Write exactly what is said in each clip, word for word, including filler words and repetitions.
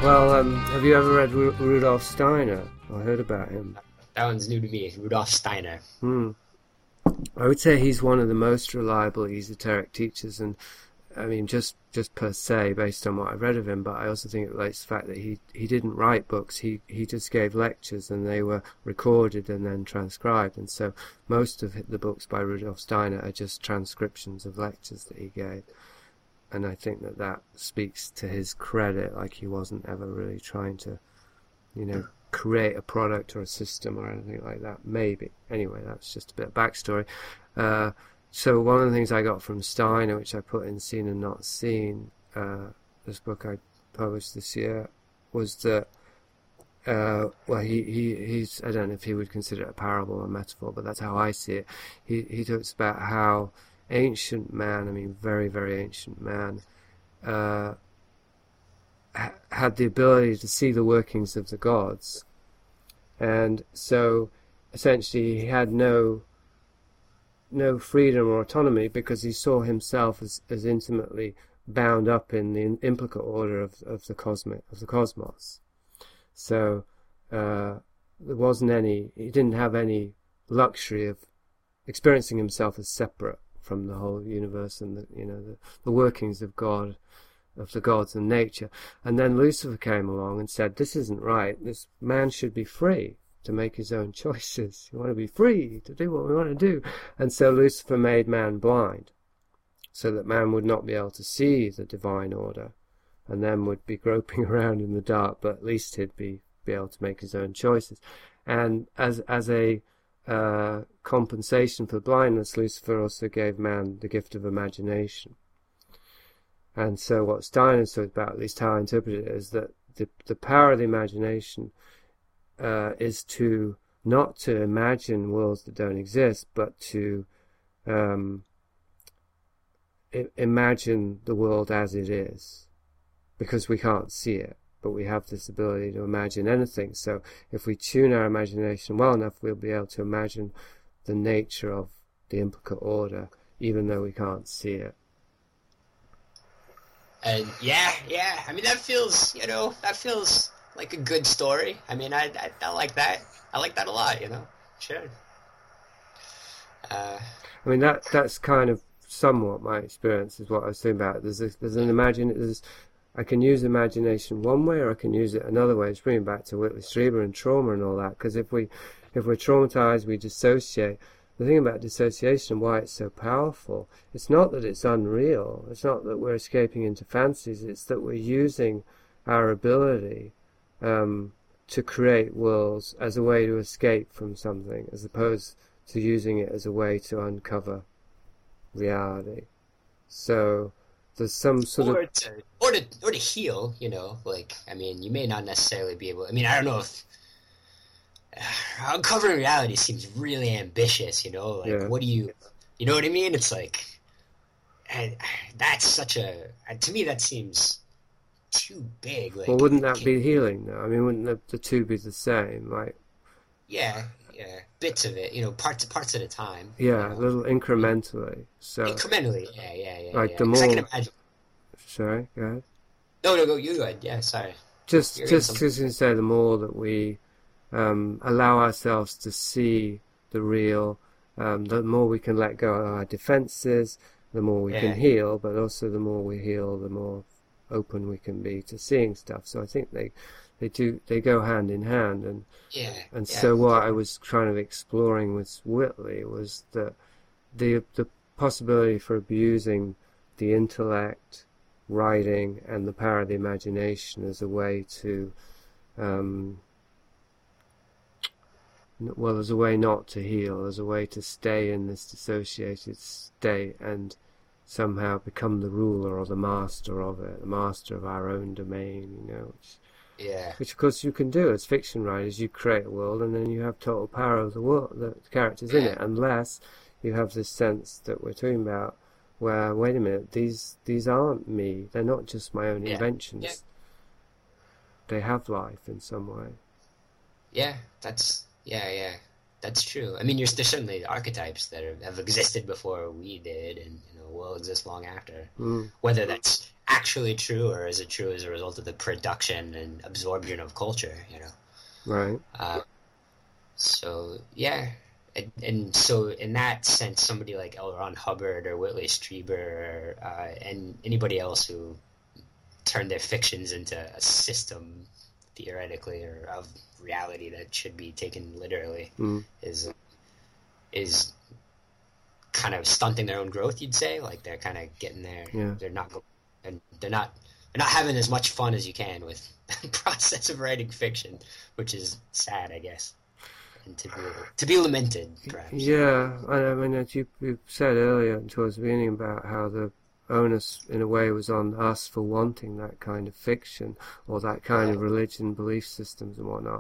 Well, um, have you ever read Ru- Rudolf Steiner? I heard about him. That one's new to me. Rudolf Steiner. Hmm. I would say he's one of the most reliable esoteric teachers, and I mean, just just per se, based on what I've read of him. But I also think it relates to the fact that he he didn't write books. He he just gave lectures, and they were recorded and then transcribed. And so most of the books by Rudolf Steiner are just transcriptions of lectures that he gave. And I think that that speaks to his credit, like he wasn't ever really trying to, you know, create a product or a system or anything like that. Maybe. Anyway, that's just a bit of backstory. Uh, so one of the things I got from Steiner, which I put in Seen and Not Seen, uh, this book I published this year, was that, uh, well, he, he he's, I don't know if he would consider it a parable or a metaphor, but that's how I see it. He, he talks about how ancient man, I mean very, very ancient man, uh, ha- had the ability to see the workings of the gods. And so essentially he had no no freedom or autonomy because he saw himself as, as intimately bound up in the implicate order of, of the cosmic of the cosmos. So uh, there wasn't any, he didn't have any luxury of experiencing himself as separate from the whole universe and the, you know, the, the workings of God, of the gods and nature. And then Lucifer came along and said, this isn't right. This man should be free to make his own choices. You want to be free to do what we want to do. And so Lucifer made man blind, so that man would not be able to see the divine order, and then would be groping around in the dark, but at least he'd be, be able to make his own choices. And as as a Uh, compensation for blindness, Lucifer also gave man the gift of imagination. And so what Steiner talks about, at least how I interpret it, is that the, the power of the imagination uh, is to not to imagine worlds that don't exist, but to um, I- imagine the world as it is, because we can't see it. But we have this ability to imagine anything. So if we tune our imagination well enough, we'll be able to imagine the nature of the implicate order, even though we can't see it. And yeah, yeah. I mean, that feels, you know, that feels like a good story. I mean, I, I, I like that. I like that a lot, you know. Sure. Uh, I mean, that that's kind of somewhat my experience, is what I was saying about it. There's a, there's an imagine. There's I can use imagination one way, or I can use it another way. It's bringing back to Whitley Strieber and trauma and all that. Because if we, if we're traumatized, we dissociate. The thing about dissociation, why it's so powerful, it's not that it's unreal. It's not that we're escaping into fantasies. It's that we're using our ability um, to create worlds as a way to escape from something, as opposed to using it as a way to uncover reality. So there's some sort or of to, or to, or to heal, you know, like, I mean, you may not necessarily be able, I mean, I don't know if, uh, uncovering reality seems really ambitious, you know, like, Yeah. what do you, you know what I mean? It's like, and that's such a, to me, that seems too big. Like, well, wouldn't that be healing though? I mean, wouldn't the, the two be the same? Like, yeah, yeah, bits of it, you know, parts parts at a time. yeah, you a know? little incrementally. So, Incrementally, yeah, yeah, yeah. like yeah. the 'Cause I more. can imagine. Sorry, go ahead. No, no, go. You go ahead. Yeah, sorry. Just, You're just, some- just to say, the more that we um, allow ourselves to see the real, um, the more we can let go of our defenses, the more we Yeah. can heal. But also, the more we heal, the more open we can be to seeing stuff. So I think they, they do, they go hand in hand. And Yeah. and yeah. so what I was kind of exploring with Whitley was that the the possibility for abusing the intellect, writing, and the power of the imagination as a way to, um, well, as a way not to heal, as a way to stay in this dissociated state and somehow become the ruler or the master of it, the master of our own domain, you know, which, Yeah. which of course you can do as fiction writers. You create a world and then you have total power of the world, the characters in it, unless you have this sense that we're talking about, where, wait a minute, these these aren't me. They're not just my own Yeah. inventions. Yeah. They have life in some way. Yeah, that's yeah, yeah, that's true. I mean, there's, there's certainly archetypes that are, have existed before we did, and you know will exist long after. Mm. Whether that's actually true, or is it true as a result of the production and absorption of culture? You know, Right. uh, so yeah, and, and so in that sense, somebody like L. Ron Hubbard or Whitley Strieber, or, uh, and anybody else who turned their fictions into a system, theoretically, or of reality that should be taken literally, Mm. is is kind of stunting their own growth. You'd say, like they're kind of getting there. Yeah. They're not, and they're not, they're not having as much fun as you can with the process of writing fiction, which is sad, I guess, and to be to be lamented, perhaps. Yeah, I I mean, as you, you said earlier towards the beginning about how the onus, in a way, was on us for wanting that kind of fiction or that kind Yeah. of religion, belief systems and whatnot.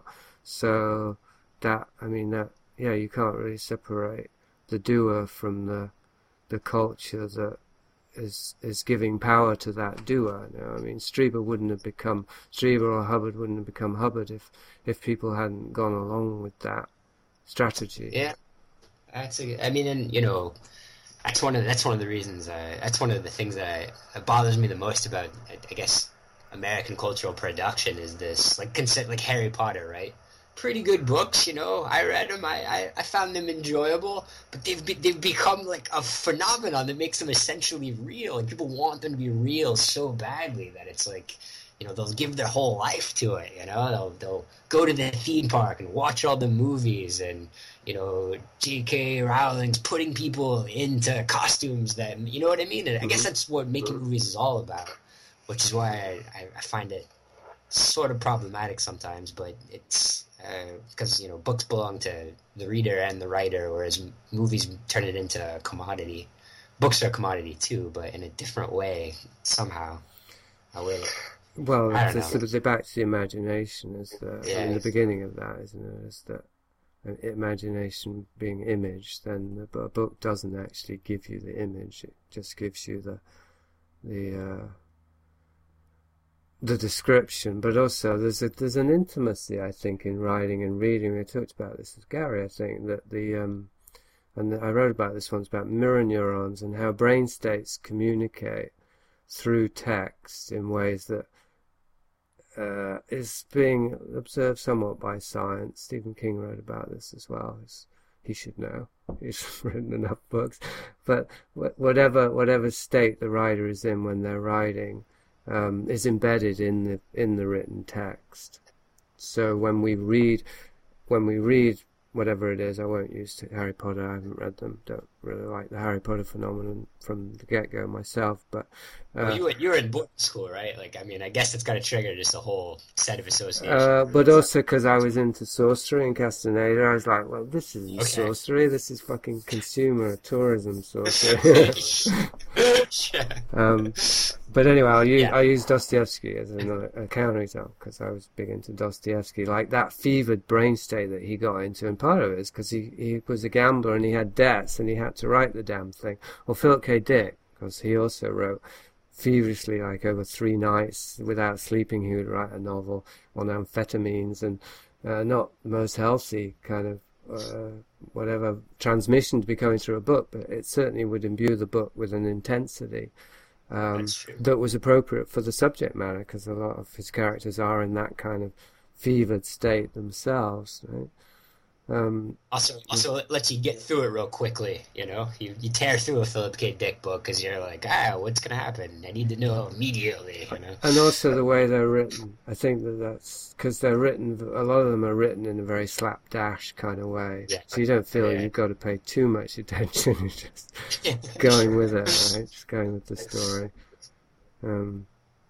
So that, I mean, that, yeah, you can't really separate the doer from the the culture that is is giving power to that doer. You know, I mean, Strieber wouldn't have become Strieber or Hubbard wouldn't have become Hubbard if if people hadn't gone along with that strategy. Yeah, that's a, I mean, and you know, that's one of that's one of the reasons. Uh, that's one of the things that, I, that bothers me the most about, I, I guess, American cultural production is this, like, concept, like Harry Potter, right? Pretty good books, you know. I read them. I, I, I found them enjoyable, but they've be, they've become like a phenomenon that makes them essentially real, and people want them to be real so badly that it's like, you know, they'll give their whole life to it. You know, they'll they'll go to the theme park and watch all the movies, and you know, J K. Rowling's putting people into costumes that, you know what I mean. And I guess that's what making movies is all about, which is why I, I find it sort of problematic sometimes. But it's because, uh, you know, books belong to the reader and the writer, whereas movies turn it into a commodity. Books are a commodity too, but in a different way somehow. I will. Well, I it's don't a know. sort of the back to the imagination, is the Yeah. in the beginning of that, isn't it? Is that uh, imagination being image? Then the bu- book doesn't actually give you the image; it just gives you the the uh, the description. But also, there's a there's an intimacy, I think, in writing and reading. We talked about this with Gary. I think that the um, and I wrote about this once about mirror neurons and how brain states communicate through text in ways that uh, is being observed somewhat by science. Stephen King wrote about this as well. It's, he should know. He's written enough books. But wh- whatever whatever state the writer is in when they're writing um, is embedded in the in the written text. So when we read when we read whatever it is, I won't use Harry Potter. I haven't read them. Don't really like the Harry Potter phenomenon from the get-go myself. But uh, Well, you were, you were in boarding school, right? Like, I mean, I guess it's got to trigger just a whole set of associations. Uh, but also because I was into sorcery and Castaneda, I was like, well, this isn't Okay. sorcery, this is fucking consumer tourism sorcery. Sure. um, but anyway, I'll use, Yeah. I use Dostoevsky as another a counterexample because I was big into Dostoevsky. Like that fevered brain state that he got into, and part of it is because he, he was a gambler and he had debts and he had to write the damn thing. Or Philip K. Dick, because he also wrote feverishly, like over three nights without sleeping. He would write a novel on amphetamines and uh, not the most healthy kind of uh, whatever transmission to be coming through a book, but it certainly would imbue the book with an intensity um, That's true. that was appropriate for the subject matter, because a lot of his characters are in that kind of fevered state themselves, right? Um, Also, also it lets you get through it real quickly. You know, you you tear through a Philip K. Dick book because you're like, ah, what's gonna happen? I need to know immediately. You know. and also the way they're written. I think that that's because they're written, a lot of them are written in a very slapdash kind of way. Yeah. So you don't feel Yeah. you've got to pay too much attention. You're just going with it, right? Just going with the story. Um,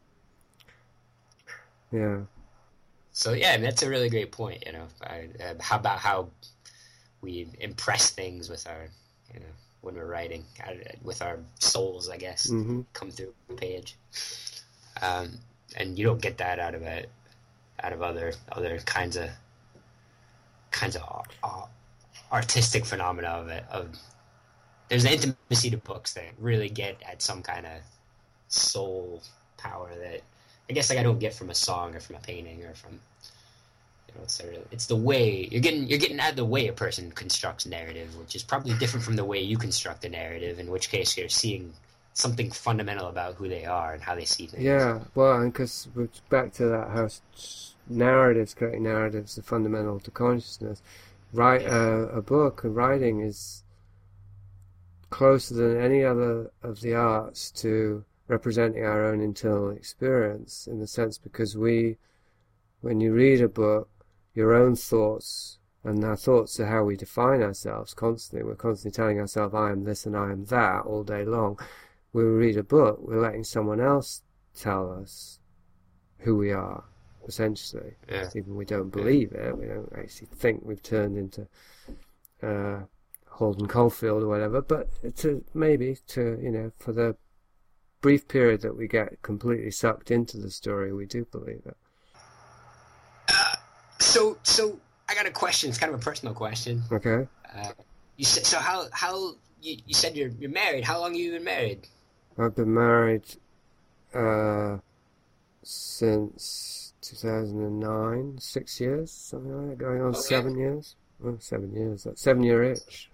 yeah. So yeah, I mean, that's a really great point. You know, I, uh, how about how we impress things with our, you know, when we're writing, uh, with our souls, I guess, hmm come through the page. Um, and you don't get that out of it, out of other other kinds of kinds of uh, artistic phenomena of it. Of there's an intimacy to books that really get at some kind of soul power that I guess like I don't get from a song or from a painting or from, you know, it's a, it's the way you're getting you're getting at the way a person constructs narrative, which is probably different from the way you construct a narrative. In which case you're seeing something fundamental about who they are and how they see things. Yeah, well, and because we're back to that, how narratives, creating narratives, are fundamental to consciousness. Write Yeah. uh, a book and writing is closer than any other of the arts to representing our own internal experience, in the sense because we, when you read a book, your own thoughts, and our thoughts are how we define ourselves constantly. We're constantly telling ourselves, I am this and I am that all day long. When we read a book, we're letting someone else tell us who we are, essentially. Yeah. Even we don't believe it, we don't actually think we've turned into uh, Holden Caulfield or whatever, but to maybe to, you know, for the brief period that we get completely sucked into the story, we do believe it. Uh, so, so I got a question. It's kind of a personal question. Okay. Uh, you said so. How how you, you said you're you're married? How long have you been married? I've been married uh, since two thousand nine, six years, something like that, going on Okay. seven years. Well, seven years, that's seven year itch.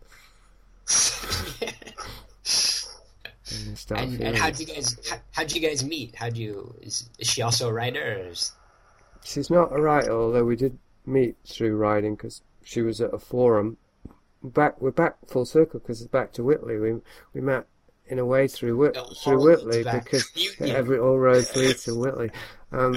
And, start and feeling and how'd it. you guys how, how'd you guys meet? How'd you is, is she also a writer? Or is, She's not a writer, although we did meet through writing because she was at a forum. Back, we're back full circle because it's back to Whitley. We we met in a way through Whit, No, through all Whitley leads back. because You- you- every all roads lead to Whitley. Um,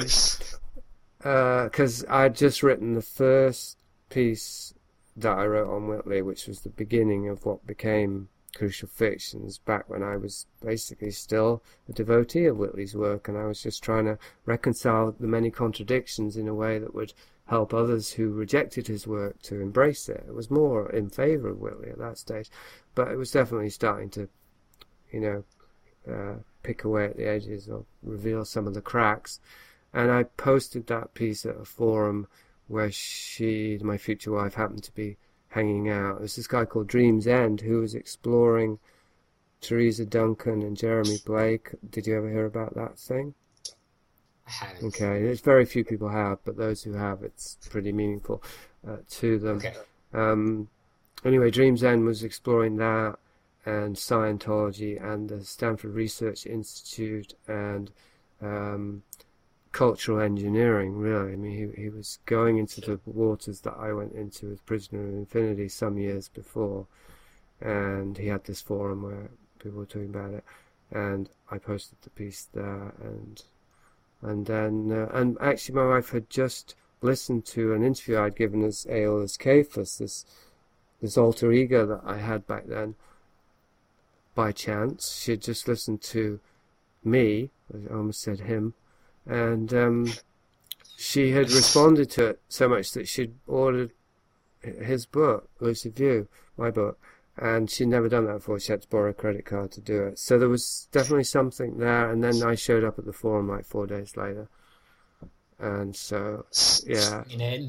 because I'd just written the first piece that I wrote on Whitley, which was the beginning of what became Crucial Fictions, back when I was basically still a devotee of Whitley's work, and I was just trying to reconcile the many contradictions in a way that would help others who rejected his work to embrace it. It was more in favour of Whitley at that stage, but it was definitely starting to, you know, uh, pick away at the edges or reveal some of the cracks. And I posted that piece at a forum where she, my future wife, happened to be hanging out. There's this guy called Dream's End who was exploring Teresa Duncan and Jeremy Blake. Did you ever hear about that thing? I haven't. Okay, there's very few people have, but those who have, it's pretty meaningful uh, to them. Okay. Um, anyway, Dream's End was exploring that and Scientology and the Stanford Research Institute and um, cultural engineering, really. I mean, he, he was going into the waters that I went into with Prisoner of Infinity some years before, and he had this forum where people were talking about it, and I posted the piece there, and and then, uh, and actually my wife had just listened to an interview I'd given as Aeolus Cephas, this, this alter ego that I had back then, by chance. She had just listened to me, I almost said him, and um, she had responded to it so much that she'd ordered his book, Lucid View, my book, and she'd never done that before. She had to borrow a credit card to do it. So there was definitely something there, and then I showed up at the forum like four days later. And so, yeah. You know,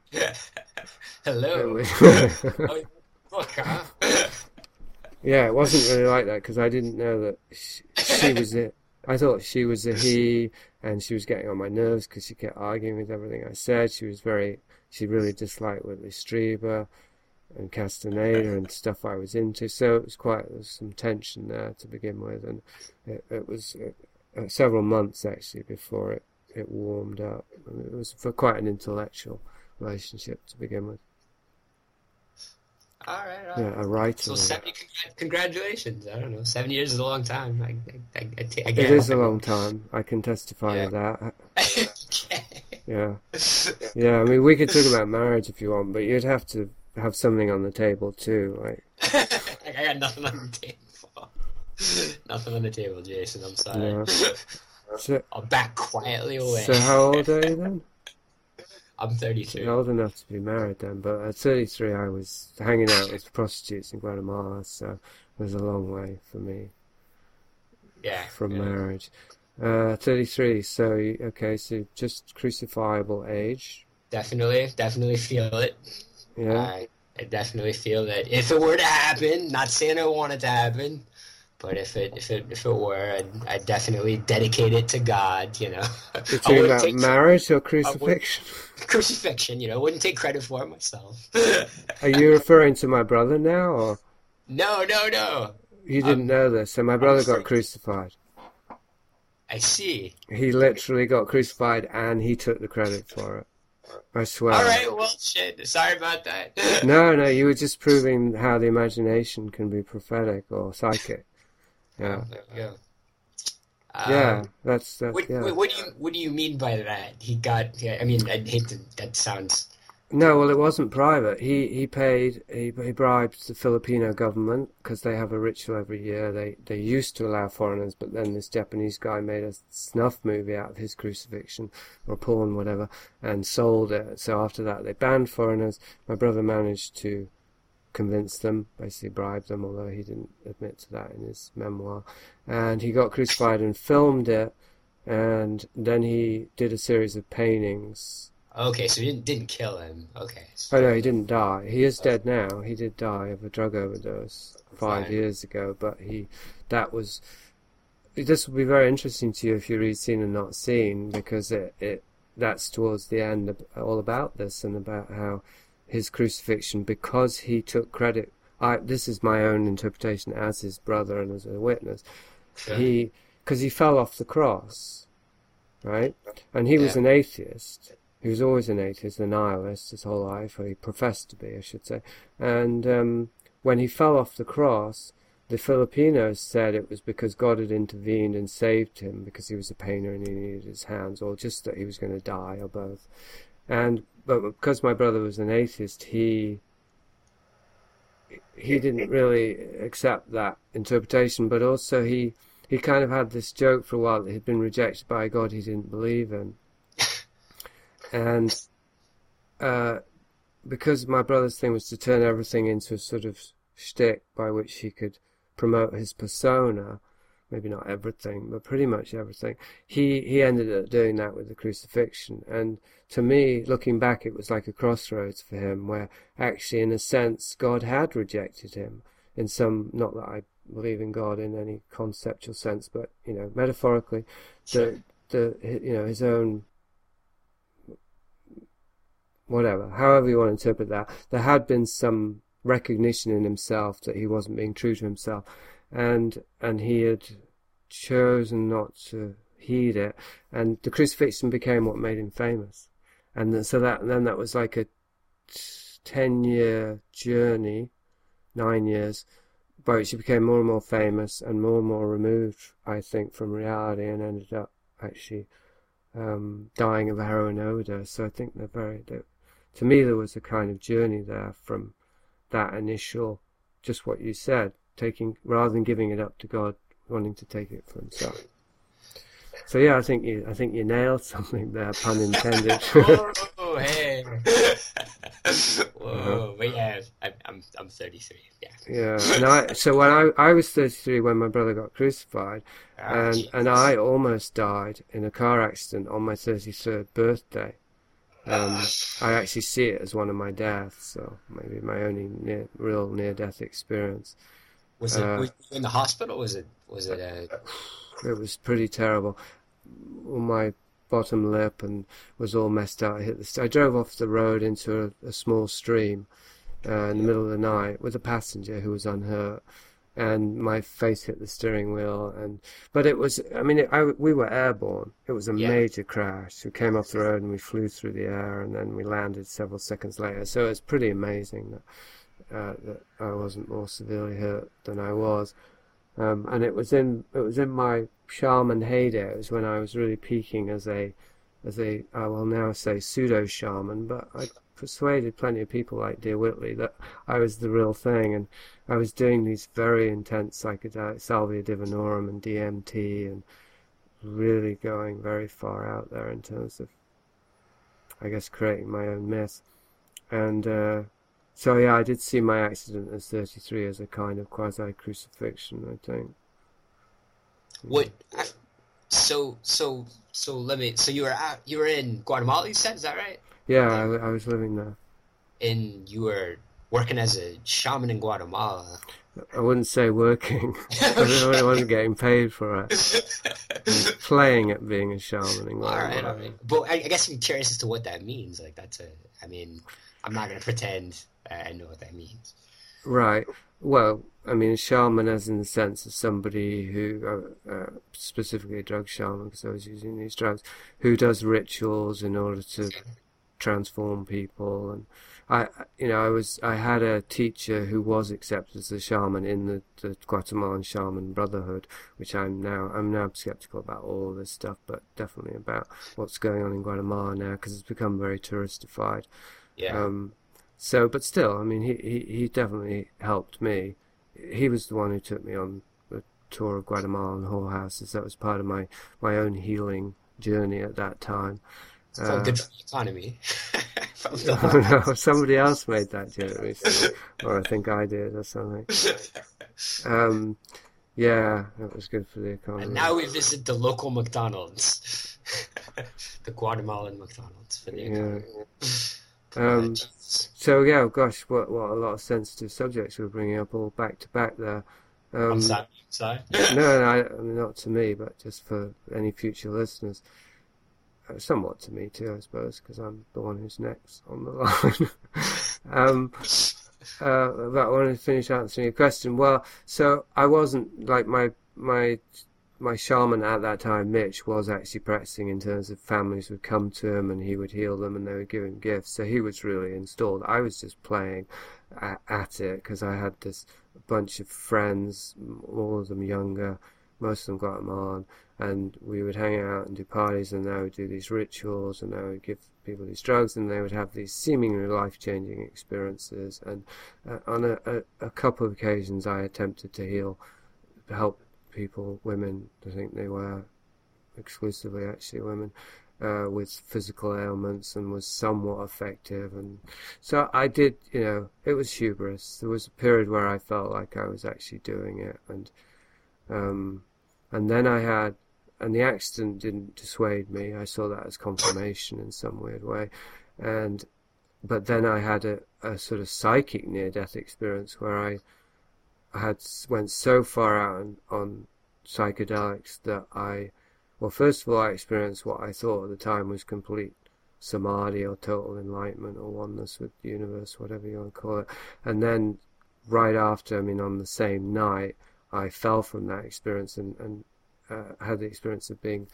hello. It Oh, was- look, huh? yeah, it wasn't really like that, because I didn't know that she, she was it. I thought she was a he, and she was getting on my nerves because she kept arguing with everything I said. She was very, she really disliked Whitley Strieber and Castaneda and stuff I was into. So it was quite, there was some tension there to begin with, and it, it was uh, several months actually before it, it warmed up. I mean, it was for quite an intellectual relationship to begin with. All right, all right. Yeah, a writer. So seventy, congr- congratulations. I don't know. Seven years is a long time. I, I, I, I, ta- I It get is a long time. I can testify Yeah. to that. Okay. Yeah. Yeah, I mean, we could talk about marriage if you want, but you'd have to have something on the table too. Like, I got nothing on the table. Nothing on the table, Jason. I'm sorry. Yeah. so, I'll back quietly away. so how old are you then? I'm thirty-three. You're old enough to be married then, but at thirty-three I was hanging out with prostitutes in Guatemala, so it was a long way for me Yeah. from yeah. marriage. Uh, thirty-three, so, you- okay, so just crucifiable age. Definitely, definitely feel it. Yeah. I, I definitely feel that if it were to happen, not saying I want it to happen, but if it if it if it were, I'd, I'd definitely dedicate it to God. You know, You're I talking wouldn't about take marriage or crucifixion? crucifixion. You know, I wouldn't take credit for it myself. Are you referring to my brother now, or? No, no, no. You didn't Um, know this, so my brother got sorry. crucified. I see. He literally got crucified, and he took the credit for it. I swear. All right. Well, shit. Sorry about that. No, no, you were just proving how the imagination can be prophetic or psychic. Yeah, Oh, there we go. yeah, Um, that's that. what, Yeah. what, what do you what do you mean by that? He got. Yeah, I mean, I hate to. That sounds. No, well, it wasn't private. He he paid. He he bribed the Filipino government because they have a ritual every year. They they used to allow foreigners, but then this Japanese guy made a snuff movie out of his crucifixion or porn, whatever, and sold it. So after that, they banned foreigners. My brother managed to convince them, basically bribed them, although he didn't admit to that in his memoir. And he got crucified and filmed it, and then he did a series of paintings. Okay, so you didn't didn't kill him. Okay. Oh no, he didn't die. He is dead now. He did die of a drug overdose five Fine. years ago, but he, that was, this will be very interesting to you if you read Seen and Not Seen, because it, it that's towards the end of, all about this and about how his crucifixion, because he took credit, I, this is my own interpretation as his brother and as a witness, Sure. he, because he fell off the cross, right? And he was Yeah. an atheist. He was always an atheist, a nihilist his whole life, or he professed to be, I should say. And um, when he fell off the cross, the Filipinos said it was because God had intervened and saved him because he was a painter and he needed his hands, or just that he was going to die, or both. And but because my brother was an atheist, he he didn't really accept that interpretation. But also he he kind of had this joke for a while that he'd been rejected by a God he didn't believe in. And uh, because my brother's thing was to turn everything into a sort of shtick by which he could promote his persona, maybe not everything, but pretty much everything, he, he ended up doing that with the crucifixion. And to me, looking back, it was like a crossroads for him, where actually, in a sense, God had rejected him. In some, not that I believe in God in any conceptual sense, but, you know, metaphorically, Sure. the, the you know, his own, whatever, however you want to interpret that, there had been some recognition in himself that he wasn't being true to himself, and and he had chosen not to heed it, and the crucifixion became what made him famous. And then, so that and then that was like a ten-year journey, nine years, by which he became more and more famous and more and more removed, I think, from reality, and ended up actually um, dying of a heroin overdose. So I think they're very, they're, to me, there was a kind of journey there from that initial, just what you said, taking, rather than giving it up to God, wanting to take it for himself. So yeah, I think you, I think you nailed something there, pun intended. Whoa, hey. Whoa, but yeah, I'm I'm I'm thirty-three. Yeah. Yeah, and I, so when I, I was thirty-three when my brother got crucified, Oh, and Jesus. and I almost died in a car accident on my thirty-third birthday. Um, I actually see it as one of my deaths, so maybe my only near, real near-death experience. Was it uh, was you in the hospital? Was it was it uh, It was pretty terrible. All my bottom lip and was all messed up. I hit the. St- I drove off the road into a, a small stream uh, in the middle of the night with a passenger who was unhurt, and my face hit the steering wheel. And but it was. I mean, it, I, we were airborne. It was a Yeah. major crash. We came off the road and we flew through the air, and then we landed several seconds later. So it's pretty amazing that uh, that I wasn't more severely hurt than I was. Um, and it was in it was in my shaman heyday. It was when I was really peaking as a as a I will now say pseudo shaman, but I persuaded plenty of people like Dear Whitley that I was the real thing, and I was doing these very intense psychedelics, Salvia divinorum and D M T, and really going very far out there in terms of, I guess, creating my own myth. And uh, so yeah, I did see my accident as thirty-three as a kind of quasi-crucifixion, I think. what? I, so so so let me. So you were out. You were in Guatemala. You said, is that right? Yeah, I, I was living there. And you were working as a shaman in Guatemala. I wouldn't say working. I wasn't getting paid for it. I was playing at being a shaman in All right, Guatemala. all right. But I, I guess I'm curious as to what that means. Like that's a. I mean, I'm not gonna pretend I know what that means. Right. Well, I mean, a shaman as in the sense of somebody who, uh, uh, specifically a drug shaman, because I was using these drugs, who does rituals in order to transform people. And I, you know, I was, I had a teacher who was accepted as a shaman in the, the Guatemalan Shaman Brotherhood, which I'm now, I'm now skeptical about all of this stuff, but definitely about what's going on in Guatemala now, because it's become very touristified. Yeah. Um, so, but still, I mean, he, he, he definitely helped me. He was the one who took me on the tour of Guatemala and Whole Houses. That was part of my, my own healing journey at that time. It's called uh, good for the economy. Oh no, somebody else made that joke recently, or I think I did, or something. Um, yeah, that was good for the economy. And now we visit the local McDonald's, the Guatemalan McDonald's for the economy. Yeah. Um, so yeah, gosh, what what a lot of sensitive subjects we're bringing up all back to back there. Um, I'm sorry. sorry. no, no, I, I mean, not to me, but just for any future listeners. Uh, somewhat to me too, I suppose, because I'm the one who's next on the line. um, uh, but I wanted to finish answering your question. Well, so I wasn't like my my my shaman at that time, Mitch, was actually practicing in terms of families would come to him and he would heal them and they would give him gifts. So he was really installed. I was just playing at, at it because I had this bunch of friends, all of them younger, most of them Guatemalan, and we would hang out and do parties, and they would do these rituals, and they would give people these drugs, and they would have these seemingly life-changing experiences. And uh, on a, a, a couple of occasions, I attempted to heal, help people, women, I think they were exclusively actually women, uh, with physical ailments, and was somewhat effective. And so I did, you know, it was hubris. There was a period where I felt like I was actually doing it, and um, and then I had, and the accident didn't dissuade me. I saw that as confirmation in some weird way. And, but then I had a, a sort of psychic near-death experience where I, I had went so far out on, on psychedelics that I, well, first of all, I experienced what I thought at the time was complete samadhi or total enlightenment or oneness with the universe, whatever you want to call it. And then right after, I mean, on the same night, I fell from that experience and, and uh, had the experience of being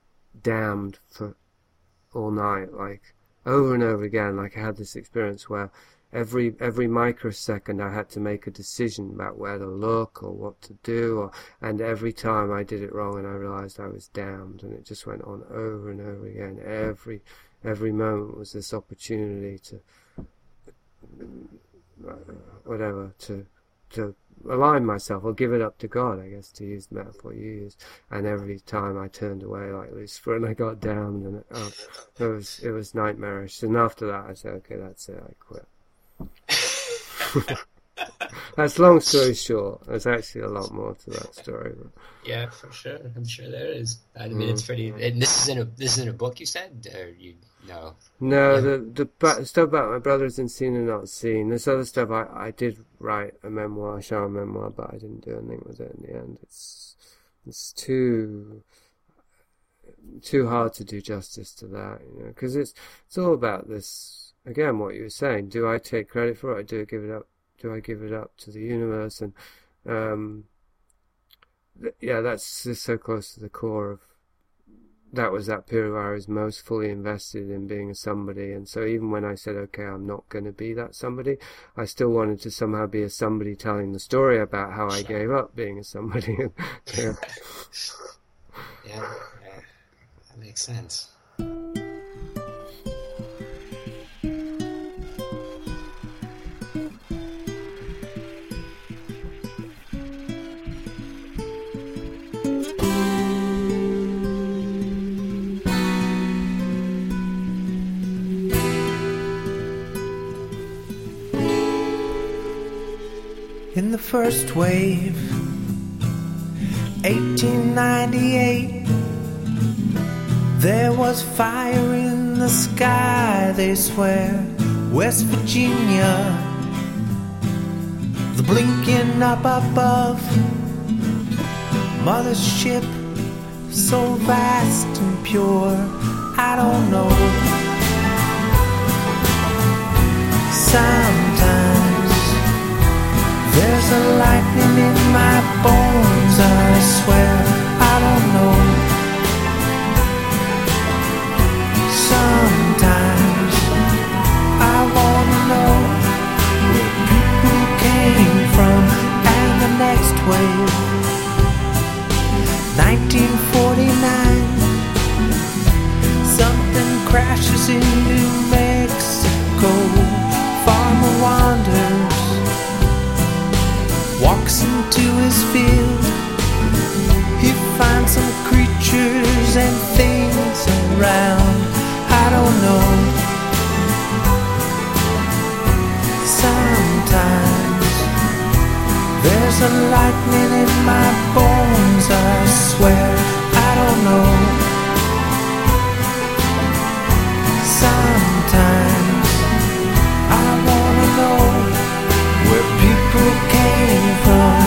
damned for all night, like over and over again. Like I had this experience where every every microsecond I had to make a decision about where to look or what to do, or, and every time I did it wrong and I realized I was damned, and it just went on over and over again. Every every moment was this opportunity to uh, whatever to to align myself or give it up to God, I guess, to use the metaphor you used. And every time I turned away like Lucifer and I got damned, and it, oh, it was it was nightmarish. And after that I said, okay, that's it, I quit. That's long story short. There's actually a lot more to that story. But... yeah, for sure. I'm sure there is. I mean, mm. it's pretty. And this is in a this is in a book, you said, or you no? No, yeah. the the stuff about my brothers in seen and not seen. This other stuff, I I did write a memoir, show a memoir, but I didn't do anything with it in the end. It's it's too too hard to do justice to that, you know, because it's it's all about this. Again, what you were saying, do I take credit for it, or do I give it up? Do I give it up to the universe? And um, th- yeah, that's just so close to the core of. That was that period where I was most fully invested in being a somebody, and so even when I said, okay, I'm not going to be that somebody, I still wanted to somehow be a somebody telling the story about how I gave up being a somebody. yeah. yeah, yeah, that makes sense. In the first wave, eighteen ninety-eight, there was fire in the sky, they swear. West Virginia, the blinking up above, mothership so vast and pure, I don't know. Sometimes There's a lightning in my bones, I swear I don't know. Sometimes I wanna know where people came from and the next wave. nineteen forty-nine, something crashes in New Mexico. Farmer wanders, walks into his field. He finds some creatures and things around. I don't know. Sometimes there's a lightning in my bones, I swear I don't know. Sometimes I wanna know where people came from.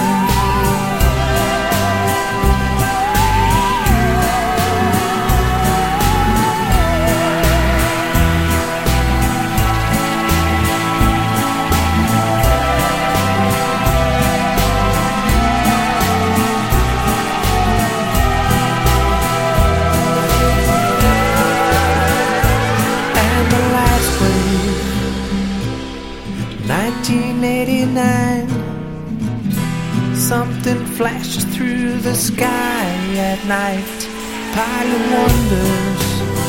nineteen eighty-nine, something flashes through the sky at night. Pilot wonders,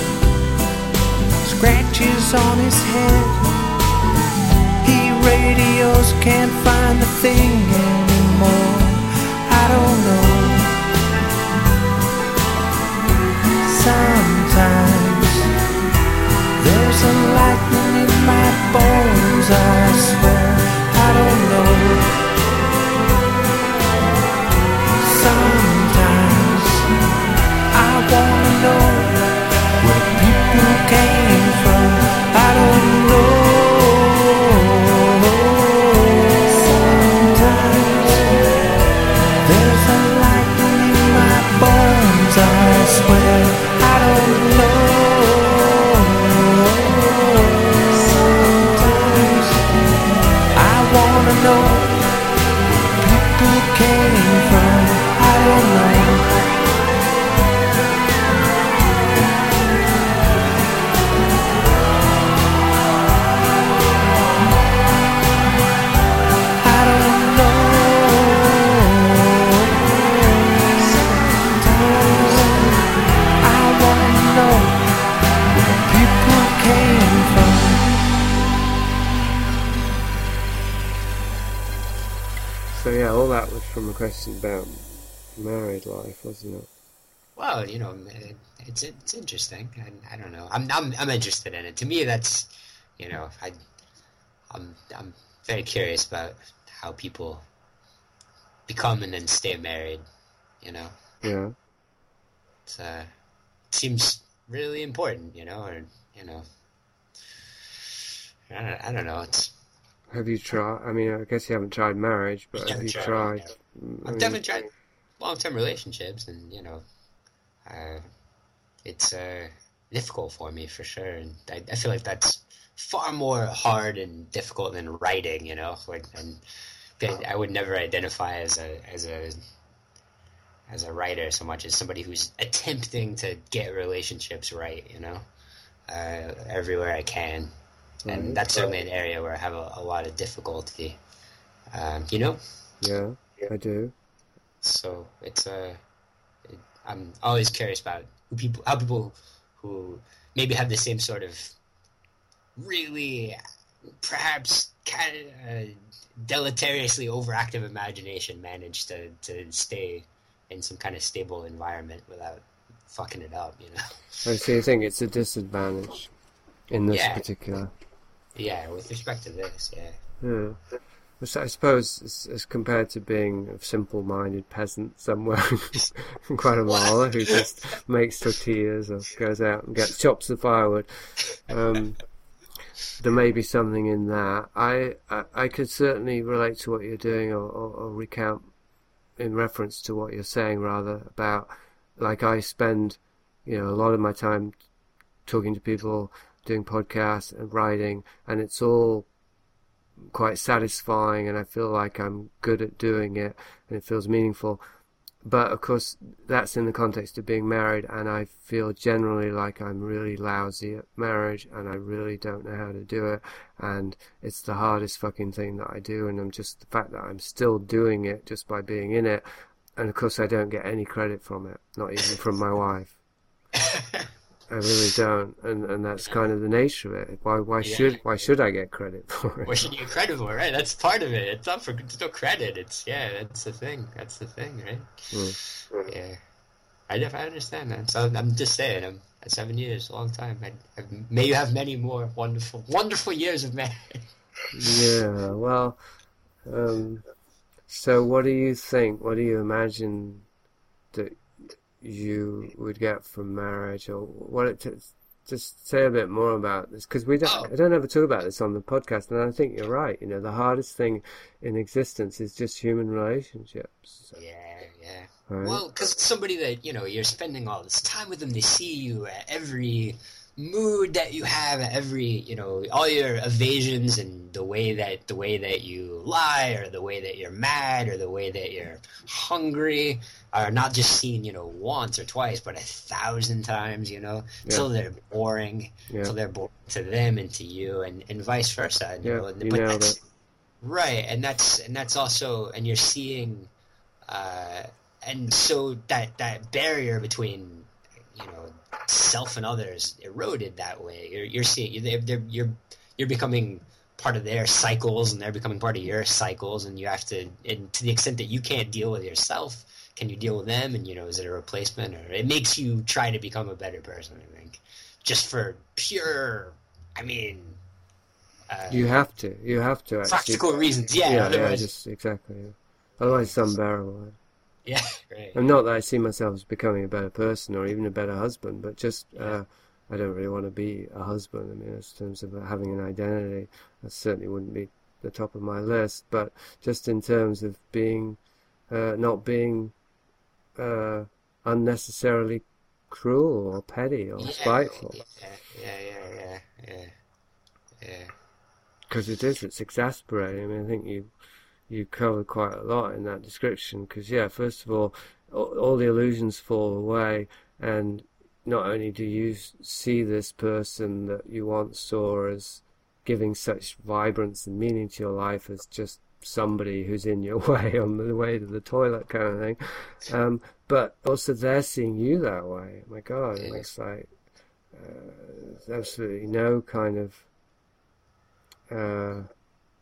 scratches on his head. He radios, can't find the thing anymore. I don't know. Sometimes there's a lightning in my bones, I swear I don't know. Sometimes I wanna know where people came from. I don't know. Sometimes there's a lightning in my bones, I swear I don't know. I know where people came from. I don't know. I don't know. Sometimes I wanna know where people came from. So yeah, all that was from a question about married life, wasn't it? Well, you know, it's it's interesting. I, I don't know. I'm I'm I'm interested in it. To me, that's, you know, I I'm I'm very curious about how people become and then stay married. You know. Yeah. It's, uh, it seems really important. You know, or you know, I don't, I don't know. It's. Have you tried? I mean, I guess you haven't tried marriage, but have you tried? tried? I've mean, definitely tried long-term relationships, and you know, uh, it's uh, difficult for me for sure. And I, I feel like that's far more hard and difficult than writing. You know, like, and I would never identify as a as a as a writer so much as somebody who's attempting to get relationships right. You know, uh, everywhere I can. And right. That's certainly an area where I have a, a lot of difficulty, um, you know? Yeah, I do. So it's a, uh, it, I'm always curious about who people, how people who maybe have the same sort of really, perhaps kind of uh, deleteriously overactive imagination manage to, to stay in some kind of stable environment without fucking it up, you know? I see. You think it's a disadvantage in this yeah. particular. Yeah, with respect to this, yeah. Yeah. I suppose as, as compared to being a simple-minded peasant somewhere in Guatemala who just makes tortillas or goes out and gets chops of firewood, um, there may be something in that. I, I I could certainly relate to what you're doing, or, or, or recount in reference to what you're saying, rather, about, like, I spend, you know, a lot of my time talking to people, doing podcasts and writing, and it's all quite satisfying, and I feel like I'm good at doing it, and it feels meaningful. But of course, that's in the context of being married, and I feel generally like I'm really lousy at marriage, and I really don't know how to do it, and it's the hardest fucking thing that I do, and I'm just, the fact that I'm still doing it just by being in it, and of course I don't get any credit from it, not even from my wife. I really don't, and and that's kind of the nature of it. Why why Yeah. should why should I get credit for it? What should you get credit for, right? That's part of it. It's not for, it's no credit. It's, yeah, that's the thing. That's the thing, right? Mm. Yeah. I, def- I understand, man. So I'm just saying, I'm at seven years, a long time. I, I, may you have many more wonderful, wonderful years of marriage. Yeah, well, um, so what do you think? What do you imagine that you would get from marriage, or what it t- just say a bit more about this, because we don't Oh. I don't ever talk about this on the podcast, and I think you're right. You know, the hardest thing in existence is just human relationships. Yeah, yeah. Right? Well, because somebody that, you know, you're spending all this time with them, they see you at every mood that you have, at every, you know, all your evasions, and the way that the way that you lie, or the way that you're mad, or the way that you're hungry, are not just seen, you know, once or twice, but a thousand times, you know, Yeah. till they're boring, Yeah. till they're boring to them and to you, and, and vice versa. And, you Yeah, know, you but nailed that's, it. right, and that's and that's also, and you're seeing, uh, and so that that barrier between, you know, self and others eroded that way. You're you're seeing you're they're, you're you're becoming part of their cycles, and they're becoming part of your cycles, and you have to, and to the extent that you can't deal with yourself, can you deal with them? And, you know, is it a replacement, or it makes you try to become a better person, I think, just for pure, I mean, uh, You have to. You have to actually. practical reasons. Yeah, Yeah, yeah, otherwise, just exactly. Yeah. Otherwise, it's unbearable. yeah, right. And not that I see myself as becoming a better person or even a better husband, but just uh, I don't really want to be a husband. I mean, in terms of having an identity, that certainly wouldn't be the top of my list. But just in terms of being, uh, not being uh, unnecessarily cruel or petty or Yeah, spiteful, Yeah, yeah, yeah, yeah, yeah, yeah. because it is. It's exasperating. I mean, I think you you covered quite a lot in that description. Because yeah, first of all, all, all the illusions fall away, and not only do you see this person that you once saw as giving such vibrance and meaning to your life as just somebody who's in your way on the way to the toilet kind of thing, um, but also they're seeing you that way. My God, Yeah. it's like uh, there's absolutely no kind of uh,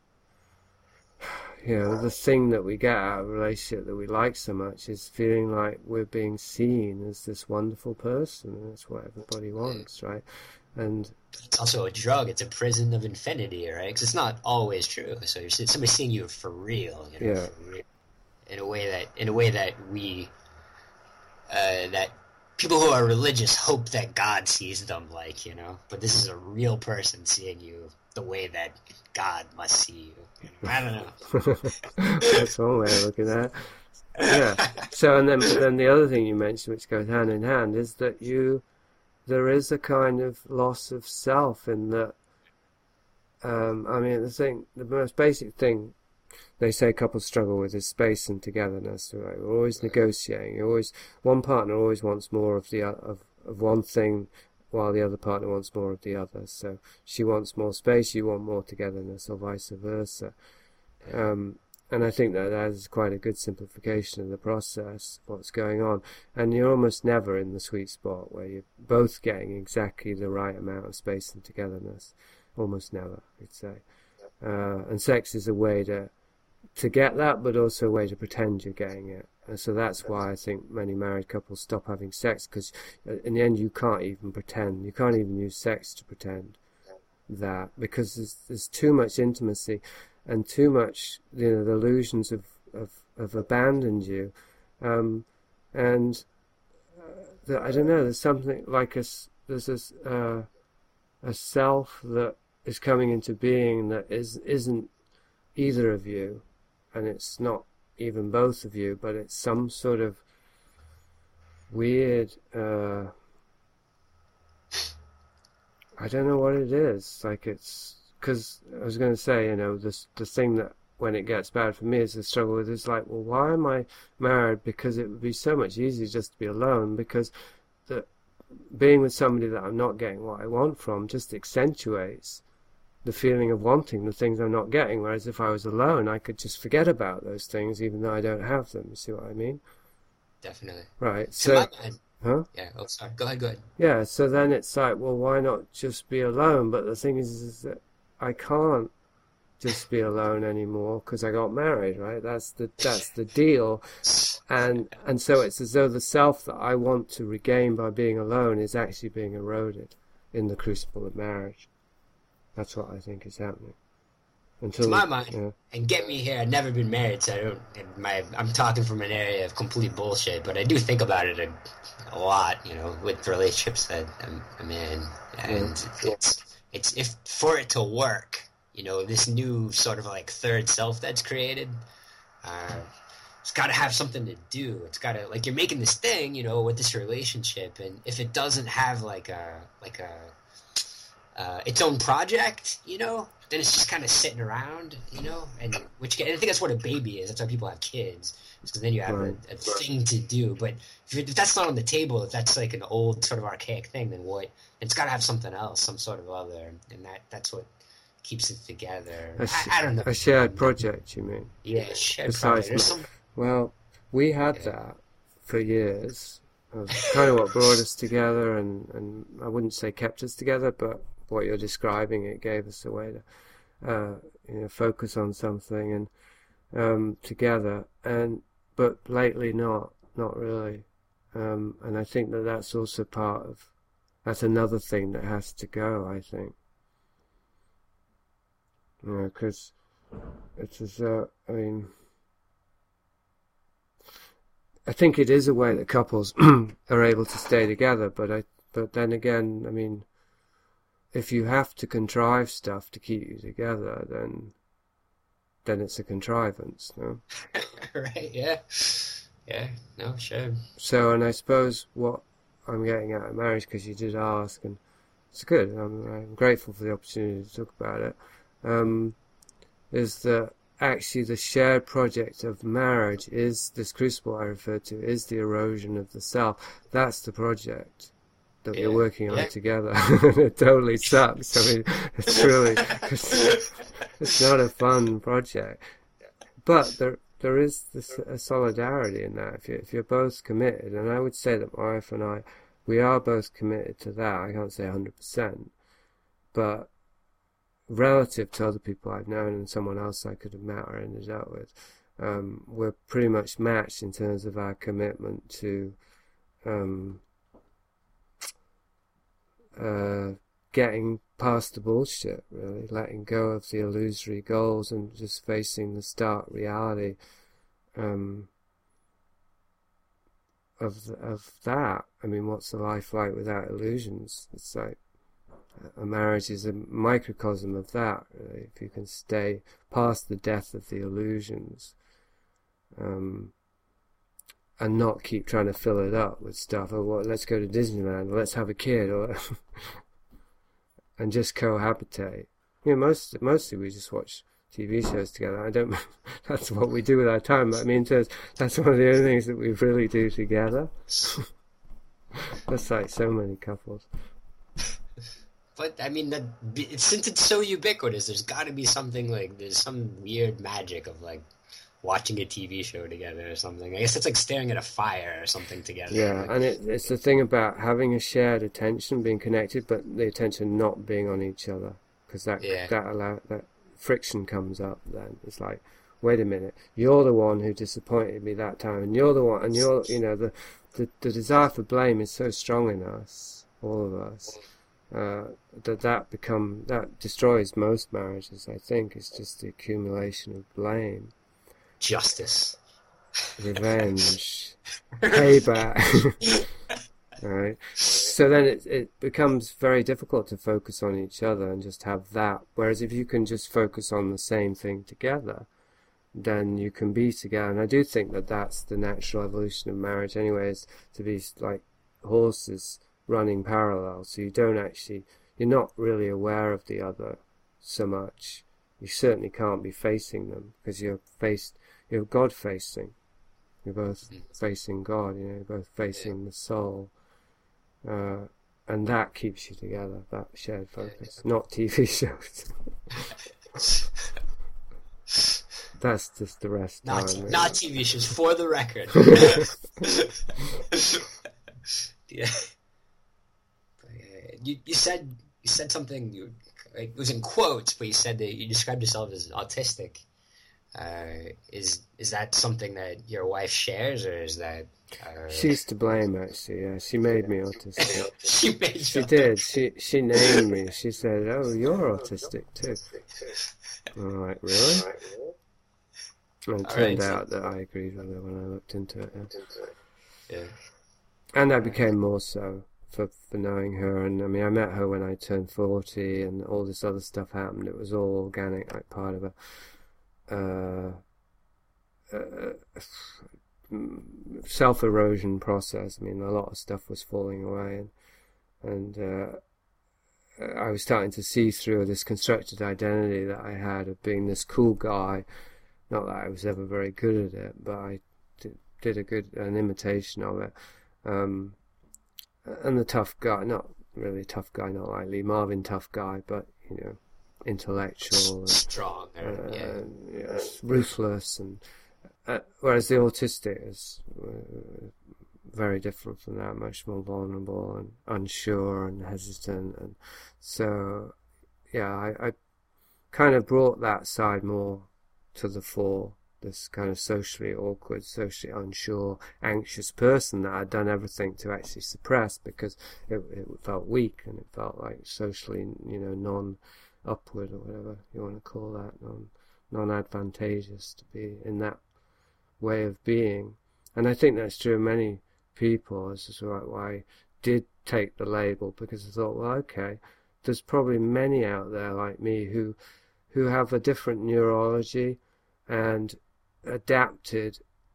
you know, the thing that we get out of a relationship that we like so much is feeling like we're being seen as this wonderful person, and that's what everybody wants, right? And It's also a drug. It's a prison of infinity, right? Because it's not always true. So you're see- somebody's seeing you for real, you know, Yeah. for real, in a way that, in a way that we, uh, that people who are religious hope that God sees them like, you know. But this is a real person seeing you the way that God must see you. you know? I don't know. that's one way of looking at it. Yeah. So, and then, but then the other thing you mentioned, which goes hand in hand, is that you, there is a kind of loss of self in that. Um, I mean, the thing, the most basic thing they say couples struggle with is space and togetherness. Right? We're always negotiating. You're always one partner always wants more of the of of one thing, while the other partner wants more of the other. So she wants more space, you want more togetherness, or vice versa. Um, and I think that that is quite a good simplification of the process, what's going on. And you're almost never in the sweet spot where you're both getting exactly the right amount of space and togetherness. Almost never, I'd say. Uh, and sex is a way to to get that, but also a way to pretend you're getting it. And so that's why I think many married couples stop having sex, because in the end you can't even pretend. You can't even use sex to pretend that, because there's, there's too much intimacy and too much, you know, the illusions of, of, of abandoned you. Um, and uh, the, I don't know, there's something like a, s- there's this, uh, a self that is coming into being that is, isn't either of you, and it's not even both of you, but it's some sort of weird, uh, I don't know what it is, like it's because I was going to say, you know, this the thing that when it gets bad for me is the struggle with is like, well, why am I married? Because it would be so much easier just to be alone, because the being with somebody that I'm not getting what I want from just accentuates the feeling of wanting the things I'm not getting, whereas if I was alone, I could just forget about those things even though I don't have them. You see what I mean? Definitely. Right. So, So, mind, huh? yeah, oh, sorry. Go ahead, go ahead. Yeah, so then it's like, well, why not just be alone? But the thing is, is that I can't just be alone anymore because I got married, right? That's the that's the deal. And and so it's as though the self that I want to regain by being alone is actually being eroded in the crucible of marriage. That's what I think is happening. Until to my the, mind, yeah. and get me here, I've never been married, so I don't, my, I'm talking from an area of complete bullshit, but I do think about it a, a lot, you know, with relationships that I'm, I'm in, and yeah. it's, it's, if, for it to work, you know, this new sort of like third self that's created, uh, it's got to have something to do. It's got to, like, you're making this thing, you know, with this relationship, and if it doesn't have like a, like a, Uh, its own project, you know, then it's just kind of sitting around, you know, and which and I think that's what a baby is. That's why people have kids, because then you have right. a, a thing to do. But if, if that's not on the table, if that's like an old sort of archaic thing, then what? It's got to have something else, some sort of other, and that that's what keeps it together. A sh- I, I don't know. A shared project, you mean? Yeah, a shared Besides project. Some... Well, we had yeah. that for years. It was kind of what brought us together, and, and I wouldn't say kept us together, but what you're describing, it gave us a way to uh, you know, focus on something and um, together. And but lately, not not really. Um, and I think that that's also part of that's another thing that has to go. I think, you know, because it's as uh, I mean. I think it is a way that couples are able to stay together, but I but then again, I mean, if you have to contrive stuff to keep you together, then then it's a contrivance, no? Right, yeah. Yeah, no, sure. So, and I suppose what I'm getting at in marriage, because you did ask, and it's good, I'm, I'm grateful for the opportunity to talk about it, um, is that actually the shared project of marriage is, this crucible I referred to, is the erosion of the self. That's the project that yeah. we're working on yeah. together. It totally sucks. I mean, it's really, it's, it's not a fun project. But there there is this, a solidarity in that. If, you, if you're both committed, and I would say that my wife and I, we are both committed to that. I can't say one hundred percent. But relative to other people I've known and someone else I could have met or ended up with, um, we're pretty much matched in terms of our commitment to um, uh, getting past the bullshit, really, letting go of the illusory goals and just facing the stark reality um, of of that. I mean, what's a life like without illusions? It's like a marriage is a microcosm of that, really, if you can stay past the death of the illusions um, and not keep trying to fill it up with stuff. Oh, well, let's go to Disneyland, or let's have a kid, or and just cohabitate. You know, most, mostly we just watch T V shows together. I don't. That's what we do with our time. But I mean, that's that's one of the only things that we really do together. That's like so many couples. But I mean, that since it's so ubiquitous, there's got to be something like there's some weird magic of like watching a T V show together or something. I guess it's like staring at a fire or something together. Yeah, like, and it, it's the thing about having a shared attention, being connected, but the attention not being on each other, because that yeah. that allow that friction comes up. Then it's like, wait a minute, you're the one who disappointed me that time, and you're the one, and you're you know the the, the desire for blame is so strong in us, all of us. Uh, that that become that destroys most marriages. I think it's just the accumulation of blame, justice, revenge, payback. Right. So then it it becomes very difficult to focus on each other and just have that. Whereas if you can just focus on the same thing together, then you can be together. And I do think that that's the natural evolution of marriage, anyways, to be like horses running parallel, so you don't actually, you're not really aware of the other so much. You certainly can't be facing them because you're faced, you're God facing. You're both facing God, you know, you're both facing the soul. Uh, and that keeps you together, that shared focus, not T V shows. That's just the rest not, time. Really. Not T V shows, for the record. Yeah. You, you said you said something, you, it was in quotes, but you said that you described yourself as autistic. Uh, is is that something that your wife shares, or is that... Uh... She's to blame, actually, yeah. She made me autistic. She made you She autistic. did. She she named me. She said, "Oh, you're autistic too." I'm like, really? And it All turned right, so- out that I agreed with her when I looked into it. Yeah. Yeah. And I became more so for, for knowing her. And I mean, I met her when I turned forty, and all this other stuff happened. It was all organic, like part of a uh, uh, self-erosion process. I mean, a lot of stuff was falling away, and, and uh, I was starting to see through this constructed identity that I had of being this cool guy. Not that I was ever very good at it, but I did, did a good an imitation of it. Um, and the tough guy, not really tough guy, not like Lee Marvin tough guy, but, you know, intellectual. And, Strong. Or, uh, yeah. and, you know, ruthless. And uh, whereas the autistic is uh, very different from that, much more vulnerable and unsure and hesitant. And so, yeah, I, I kind of brought that side more to the fore, this kind of socially awkward, socially unsure, anxious person that I'd done everything to actually suppress because it, it felt weak and it felt like socially, you know, non-upward or whatever you want to call that, non, non-advantageous to be in that way of being. And I think that's true of many people. This is why I did take the label, because I thought, well, okay, there's probably many out there like me who who have a different neurology and adapted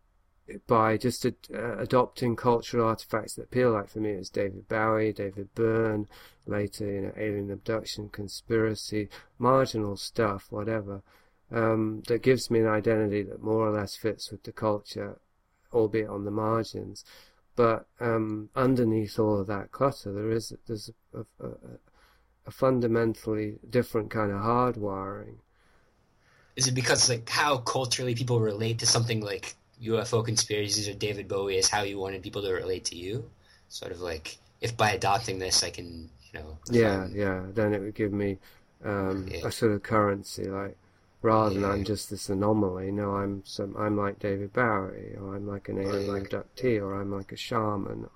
by just ad- uh, adopting cultural artifacts that appeal. Like for me, it was David Bowie, David Byrne, later, you know, alien abduction, conspiracy, marginal stuff, whatever, um, that gives me an identity that more or less fits with the culture, albeit on the margins. But um, underneath all of that clutter, there is there's a, a, a, a fundamentally different kind of hardwiring. Is it because, like, how culturally people relate to something like U F O conspiracies or David Bowie is how you wanted people to relate to you? Sort of like, if by adopting this I can, you know... Yeah, um, yeah, then it would give me um, yeah. a sort of currency, like, rather Yeah. than I'm just this anomaly. No, I'm some, I'm like David Bowie, or I'm like an alien like- abductee, or I'm like a shaman.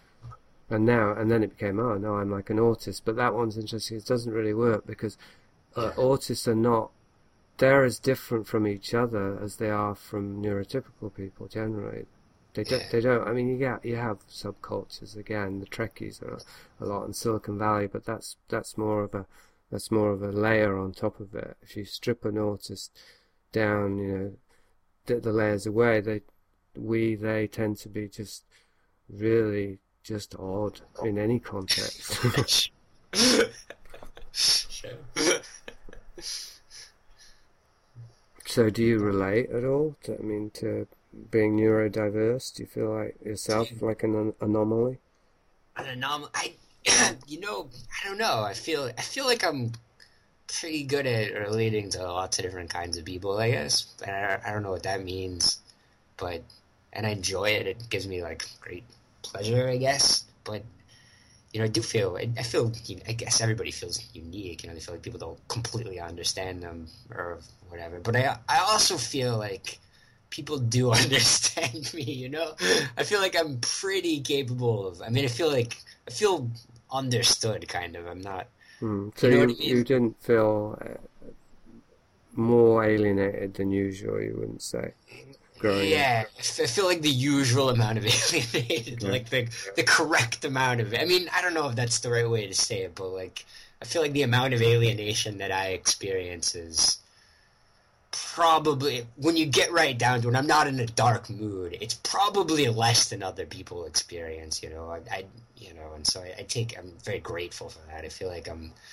And now, and then it became, oh, no, I'm like an autist. But that one's interesting. It doesn't really work because uh, Yeah. autists are not, they're as different from each other as they are from neurotypical people generally. They don't, Yeah. they don't, I mean, you get, you have subcultures again. The Trekkies are a lot in Silicon Valley, but that's, that's more of a, that's more of a layer on top of it. If you strip an autist down, you know, the, the layers away, they, we, they tend to be just really just odd in any context. Sure. So do you relate at all to, I mean, to being neurodiverse? Do you feel like yourself like an an anomaly? An anomaly. I, you know, I don't know. I feel, I feel like I'm pretty good at relating to lots of different kinds of people, I guess. And I, I don't know what that means, but, and I enjoy it. It gives me, like, great pleasure, I guess. But, you know, I do feel, I, I feel, you know, I guess everybody feels unique. You know, they feel like people don't completely understand them or whatever. But I, I also feel like people do understand me, you know? I feel like I'm pretty capable of, I mean, I feel like, I feel understood, kind of. I'm not, Hmm. So You know you, what I mean? you didn't feel uh, more alienated than usual, you wouldn't say, growing up? yeah, I f- I feel like the usual amount of alienated, Yeah. like the the correct amount of, I mean, I don't know if that's the right way to say it, but like, I feel like the amount of alienation that I experience is probably, when you get right down to it, I'm not in a dark mood, it's probably less than other people experience, you know, I, I you know, and so I, I take, I'm very grateful for that. I feel like I'm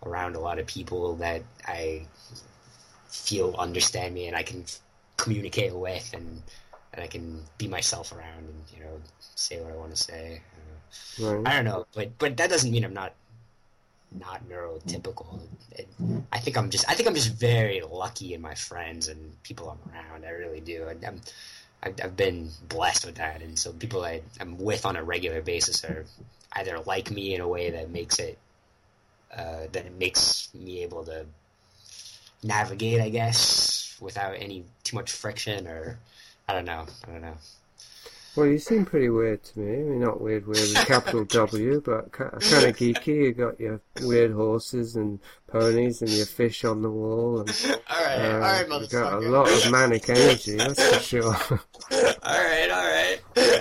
around a lot of people that I feel understand me and I can communicate with, and, and I can be myself around and, you know, say what I want to say. Uh, right. I don't know, but but that doesn't mean I'm not not neurotypical. It, I think I'm just I think I'm just very lucky in my friends and people I'm around. I really do. I, I'm I've, I've been blessed with that, and so people I, I'm with on a regular basis are either like me in a way that makes it uh, that it makes me able to navigate, I guess, without any too much friction, or I don't know. I don't know. Well, you seem pretty weird to me. I mean, not weird, weird with a capital W, but kind of geeky. You got your weird horses and ponies and your fish on the wall. And, all right, uh, all right, motherfucker. You got a lot of manic energy, that's for sure. all right, all right.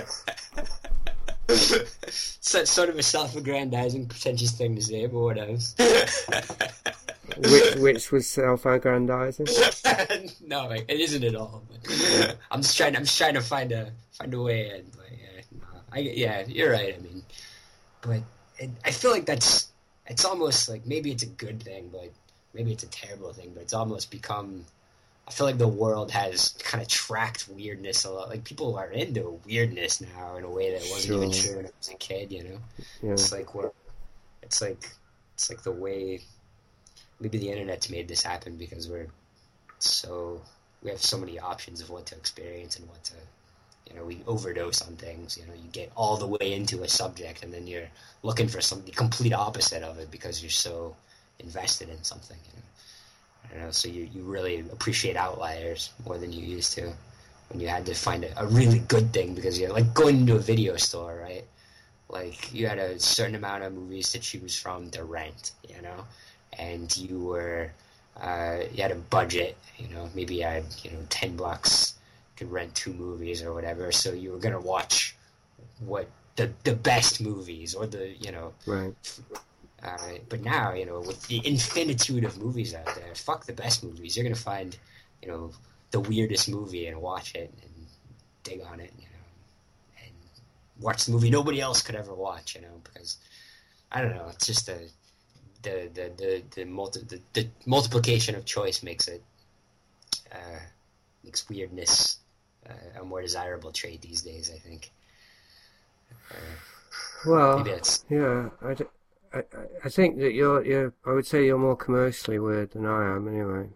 So, sort of a self-aggrandizing, pretentious thing to say, but what else? which, which was self-aggrandizing? No, it isn't at all. But I'm just trying. I'm just trying to find a find a way in. But yeah, no, I, yeah, you're right. I mean, but it, I feel like that's it's almost like maybe it's a good thing, but maybe it's a terrible thing. But it's almost become. I feel like the world has kind of tracked weirdness a lot. Like, people are into weirdness now in a way that wasn't sure. even true when I was a kid, you know? Yeah. It's like what it's like it's like the way maybe the internet's made this happen, because we're so we have so many options of what to experience and what to, you know, we overdose on things. You know, you get all the way into a subject and then you're looking for some the complete opposite of it because you're so invested in something, you know? I don't know, so you, you really appreciate outliers more than you used to when you had to find a, a really good thing, because you're like going into a video store, right? Like, you had a certain amount of movies to choose from to rent, you know, and you were, uh, you had a budget, you know, maybe you had, you know, ten bucks, could rent two movies or whatever, so you were going to watch what the, the best movies, or the, you know, right. Uh, but now, you know, with the infinitude of movies out there, fuck the best movies. You're going to find, you know, the weirdest movie and watch it and dig on it, you know, and watch the movie nobody else could ever watch, you know, because, I don't know, it's just the the the the, the, multi, the, the multiplication of choice makes it, uh, makes weirdness uh, a more desirable trait these days, I think. Uh, well, maybe that's... yeah, I d- I, I think that you're, you're, I would say you're more commercially weird than I am, anyway.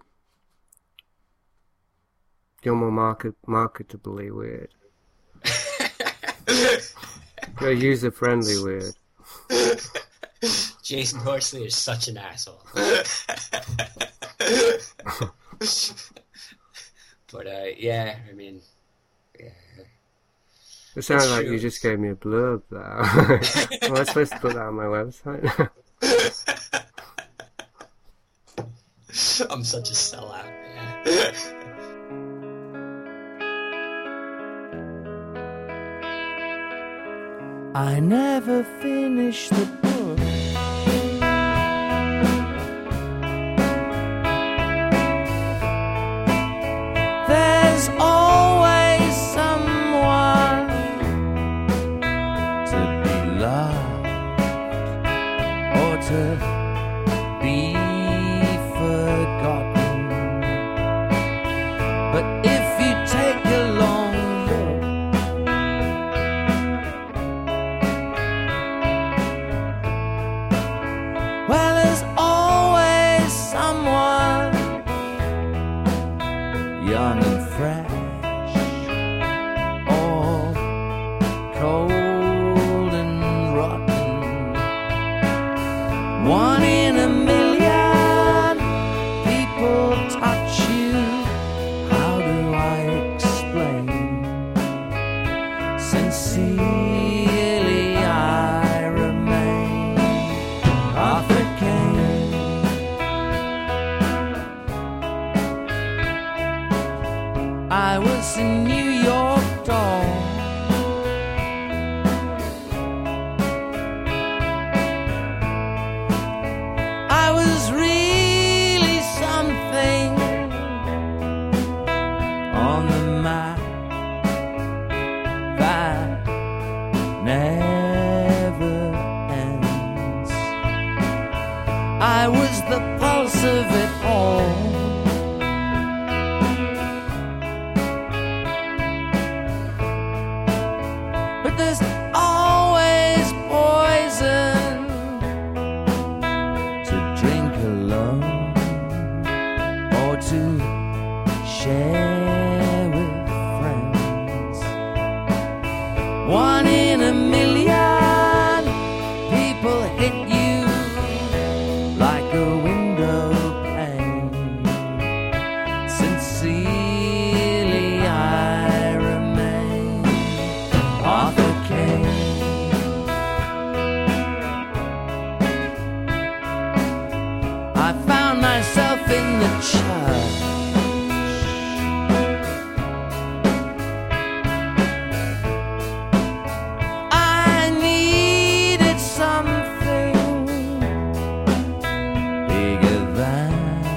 You're more market, marketably weird. You're user-friendly weird. Jason Horsley is such an asshole. But, uh, yeah, I mean, yeah. It sounds like true. You just gave me a blurb there. Am I supposed to put that on my website? I'm such a sellout, man. I never finished the book. There's always someone to be loved or to be forgotten. But if you take a long look, well, there's always someone young and fresh, or cold and rotten. One in a million people touch you. How do I explain? Sincerely I remain Arthur Kane. I was a New York doll. I was the pulse of it all. But there's always poison to drink alone or to share with friends. One in a million people hit you like a window pane. Sincerely I remain Arthur Kane. I found myself in the church. I needed something bigger than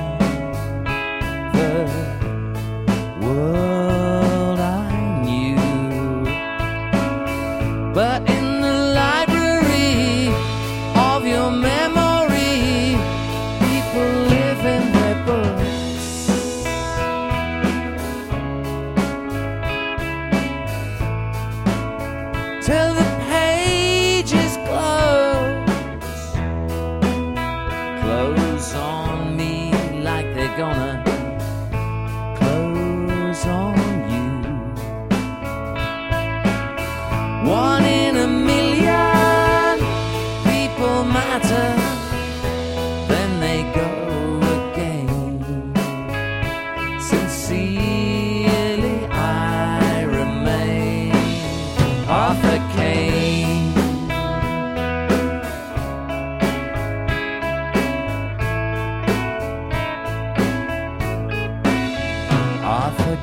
the world I knew. But in the library of your memory, people live in their books. Till the pages close, close on me like they're gonna close on you. One in a million people matter, then they go again. Sincerely I remain Arthur Kane. Arthur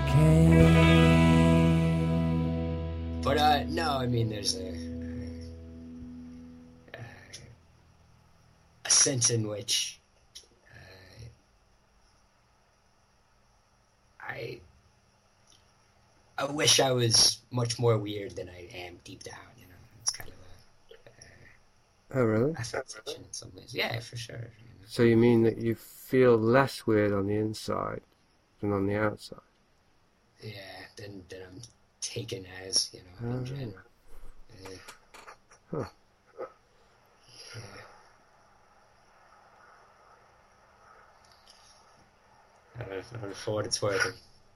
Kane. But uh, no, I mean, there's a uh, a sense in which uh, I I wish I was much more weird than I am deep down. You know, it's kind of a Oh, really? uh, affectation in some ways. Yeah, for sure. You know? So you mean that you feel less weird on the inside than on the outside? Yeah, then then I'm taken as, you know, in Oh. general. Yeah. Huh. Uh, for what it's worth.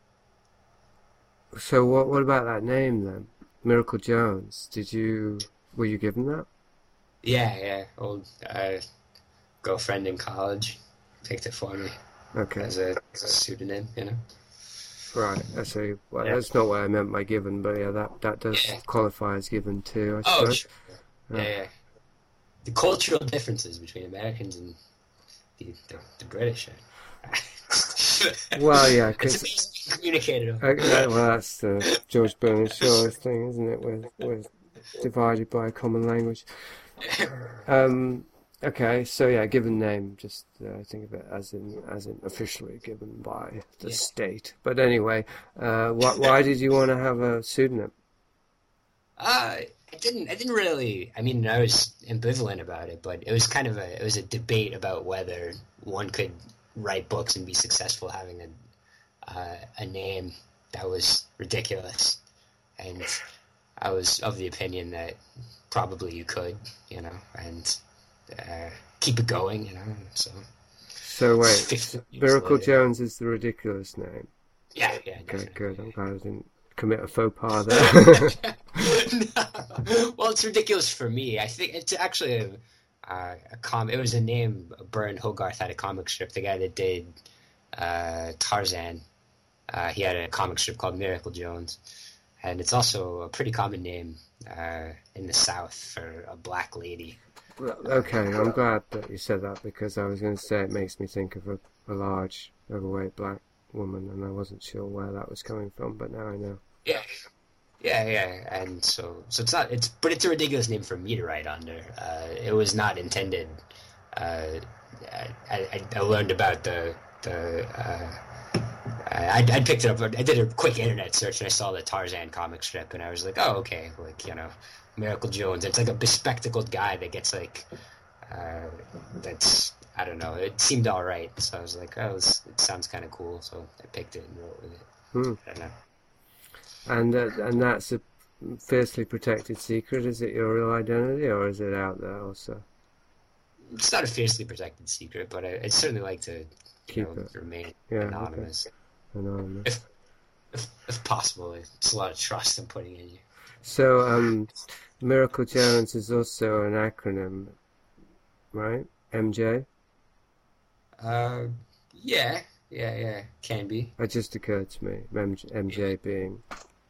So what what about that name then? Miracle Jones. Did you were you given that? Yeah, yeah. Old uh, girlfriend in college picked it for me Okay. as a, as a pseudonym, you know. Right. I see. Well, Yeah. that's not what I meant by given, but yeah, that that does Yeah. qualify as given too, I Oh, suppose. sure. Yeah, yeah. The cultural differences between Americans and the the, the British. Well, yeah, it's 'cause- amazing communicated over. Okay, well, that's the George Bernard Shaw thing, isn't it? We're, we're divided by a common language. Um, okay, so yeah, given name, just uh, think of it as in as in officially given by the Yeah. state. But anyway, uh, why, why did you want to have a pseudonym? Uh, I didn't. I didn't really. I mean, I was ambivalent about it, but it was kind of a. It was a debate about whether one could write books and be successful having a uh, a name that was ridiculous, and I was of the opinion that probably you could, you know, and uh, keep it going, you know. So So wait, fifty years Miracle later. Jones is the ridiculous name. Yeah, yeah. Okay, definitely. good. I'm glad I didn't commit a faux pas there. No. Well, it's ridiculous for me. I think it's actually a, uh, a com. It was a name Byrne Hogarth had a comic strip. The guy that did uh, Tarzan, uh, he had a comic strip called Miracle Jones, and it's also a pretty common name uh, in the South for a black lady. Well, okay, I'm glad that you said that because I was going to say it makes me think of a, a large, overweight black woman, and I wasn't sure where that was coming from, but now I know. Yeah, yeah, yeah. And so, so it's not. It's but it's a ridiculous name for me to write under. Uh, it was not intended. Uh, I, I, I learned about the the. Uh, I I picked it up. I did a quick internet search and I saw the Tarzan comic strip, and I was like, oh, okay, like you know, Miracle Jones. It's like a bespectacled guy that gets like Uh, that's, I don't know, it seemed all right. So I was like, oh, this, it sounds kind of cool. So I picked it and wrote with it. Hmm. I don't know. And uh, and that's a fiercely protected secret. Is it your real identity, or is it out there also? It's not a fiercely protected secret, but I, I'd certainly like to Keep you know, it. remain Yeah, anonymous. Okay. Anonymous. If, if, if possible, it's a lot of trust I'm putting in you. So, um, Miracle Jones is also an acronym, right? M J? Uh, yeah, yeah, yeah, can be. That just occurred to me. M J, M J being...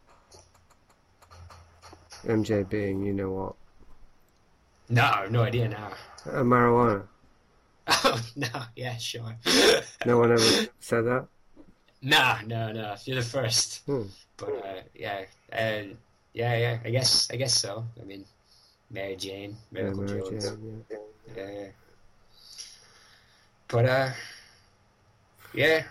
M J being, you know what? No, I have no idea now. Uh, marijuana. Oh, no, yeah, sure. No one ever said that? No, no, no, you're the first. Hmm. But, uh, yeah, uh, yeah, yeah, I guess, I guess so. I mean, Mary Jane, Miracle yeah, Mary Jones. Jane, yeah. Yeah, yeah. But, uh, yeah.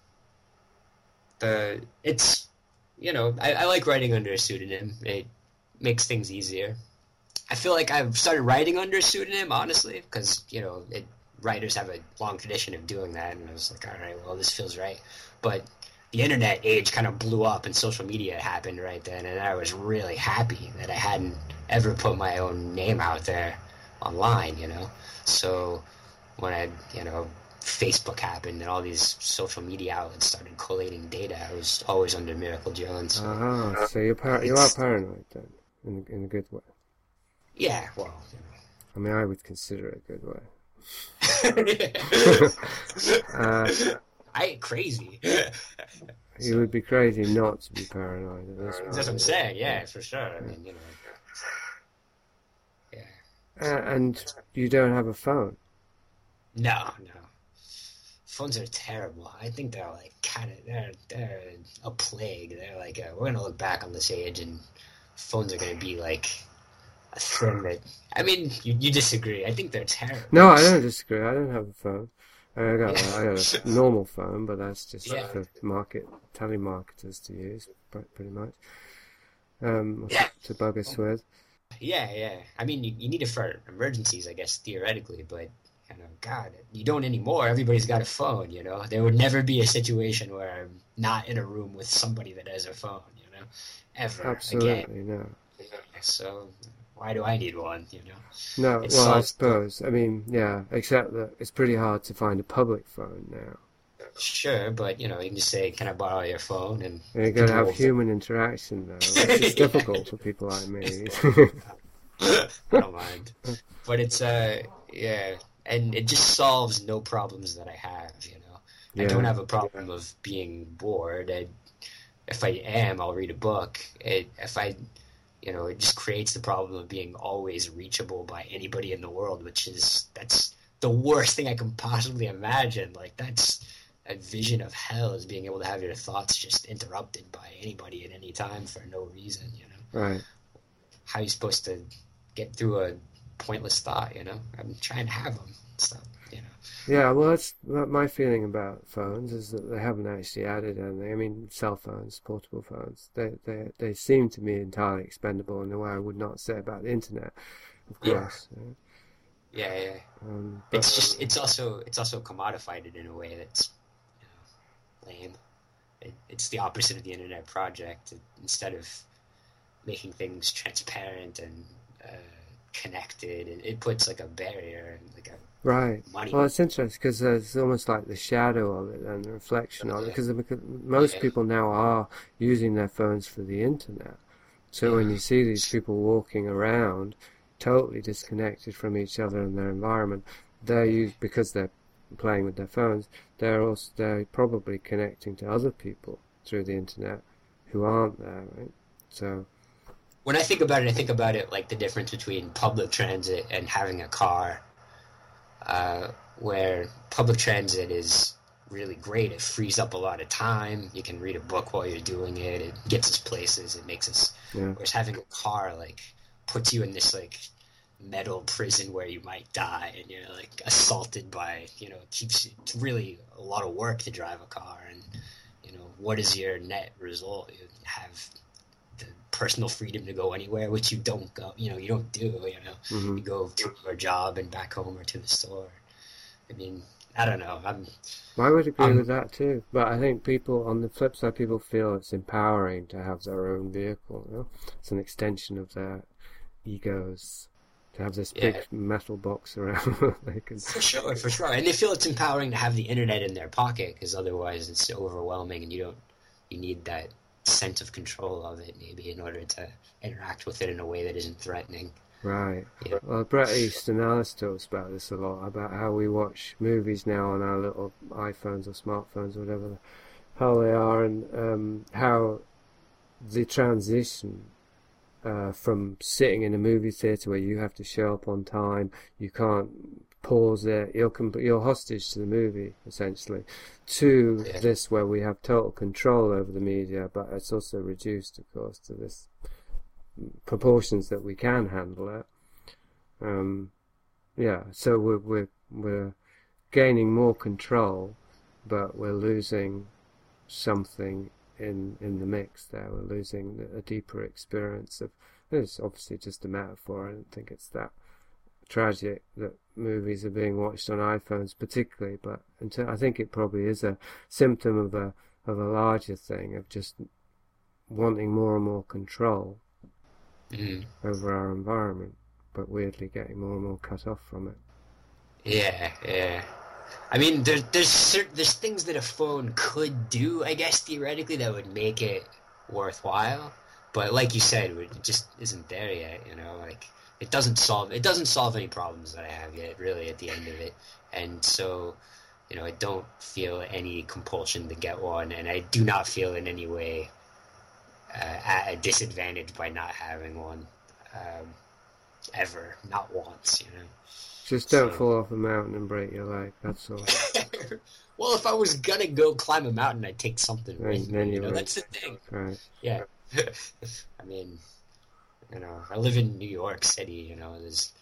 The, it's, you know, I, I like writing under a pseudonym. It makes things easier. I feel like I've started writing under a pseudonym, honestly, because, you know, it, writers have a long tradition of doing that, and I was like, all right, well, this feels right. But the internet age kind of blew up, and social media happened right then, and I was really happy that I hadn't ever put my own name out there online, you know? So when I, you know, Facebook happened and all these social media outlets started collating data, I was always under Miracle Jones. So Ah, so you're par- you are paranoid then, in, in a good way. yeah, well, you know. I mean, I would consider it a good way. uh, I ain't crazy. you would be crazy not to be paranoid at this point. That's what I'm saying, yeah, for sure. I mean, you know. Yeah. Uh, and you don't have a phone. No, no. Phones are terrible. I think they're like kind of, they're, they're a plague. They're like, a, we're going to look back on this age and phones are going to be like a thing that, I mean, you, you disagree. I think they're terrible. No, I don't disagree. I don't have a phone. I got, I got a normal phone, but that's just Yeah. for market telemarketers to use, pre- pretty much. Um, Yeah. to bug us with. Yeah, yeah. I mean, you, you need it for emergencies, I guess, theoretically, but, you know, God, you don't anymore. Everybody's got a phone, you know? There would never be a situation where I'm not in a room with somebody that has a phone, you know? Ever Absolutely, again. no. So, why do I need one, you know? No, It well, I solves- suppose. I mean, yeah, except that it's pretty hard to find a public phone now. Sure, but, you know, you can just say, can I borrow your phone? And And you've got to people have will- human interaction, though, which is difficult for people like me. I don't mind. But it's, uh, yeah, and it just solves no problems that I have, you know? I Yeah. don't have a problem of being bored. I, if I am, I'll read a book. It, if I, you know, it just creates the problem of being always reachable by anybody in the world, which is, that's the worst thing I can possibly imagine. Like, that's a vision of hell, is being able to have your thoughts just interrupted by anybody at any time for no reason, you know? Right. How are you supposed to get through a pointless thought, you know? I'm trying to have them, so, you know. Yeah, well, that's my feeling about phones, is that they haven't actually added anything. I mean, cell phones, portable phones, they they they seem to me entirely expendable in a way I would not say about the internet, of Yeah. course. Yeah, yeah. Um, but, It's just, it's also, it's also commodified it in a way that's, you know, lame. It, it's the opposite of the internet project. It, instead of making things transparent and uh, connected, it, it puts like a barrier and like a right. money. Well, it's interesting because it's almost like the shadow of it and the reflection of it, because most Yeah. people now are using their phones for the internet. So when you see these people walking around totally disconnected from each other and their environment, they're used, because they're playing with their phones, they're also they're probably connecting to other people through the internet who aren't there, right? So When I think about it, I think about it like the difference between public transit and having a car, uh, where public transit is really great. It frees up a lot of time. You can read a book while you're doing it. It gets us places. It makes us... yeah, Whereas having a car, like, puts you in this, like, metal prison where you might die and you're, like, assaulted by, you know, it keeps... It's really a lot of work to drive a car, and, you know, what is your net result? You have the personal freedom to go anywhere, which you don't go, you know, you don't do, you know, Mm-hmm. you go to your job and back home or to the store. I mean, I don't know. I'm, I would agree Um, with that too, but I think people, on the flip side, people feel it's empowering to have their own vehicle. You know? It's an extension of their egos to have this big Yeah. metal box around. They can, For sure, for sure. And they feel it's empowering to have the internet in their pocket, because otherwise it's so overwhelming, and you don't, you need that sense of control of it, maybe, in order to interact with it in a way that isn't threatening. right. Yeah. Well, Bret Easton Ellis talks about this a lot, about how we watch movies now on our little iPhones or smartphones or whatever the hell they are, and um, how the transition uh, from sitting in a movie theatre where you have to show up on time, you can't pause it, you're, com- you're hostage to the movie, essentially, to Yeah. this where we have total control over the media, but it's also reduced, of course, to this proportions that we can handle it. Um, yeah, so we're, we're, we're gaining more control, but we're losing something in in the mix there. We're losing a deeper experience of, it's obviously just a metaphor. I don't think it's that tragic that movies are being watched on iPhones particularly, but until, I think it probably is a symptom of a of a larger thing, of just wanting more and more control Mhm. over our environment, but weirdly getting more and more cut off from it. Yeah, yeah. I mean, there's there's certain, there's things that a phone could do, I guess, theoretically, that would make it worthwhile. But like you said, it just isn't there yet. You know, like it doesn't solve it doesn't solve any problems that I have yet, really, at the end of it. And so, you know, I don't feel any compulsion to get one, and I do not feel in any way uh, at a disadvantage by not having one, um, ever, not once. You know. Just don't So- fall off a mountain and break your leg, that's all. Well, if I was gonna go climb a mountain, I'd take something Then- with then me. You you know, would. that's the thing. Right. Yeah. I mean, you know, I live in New York City. You know, there's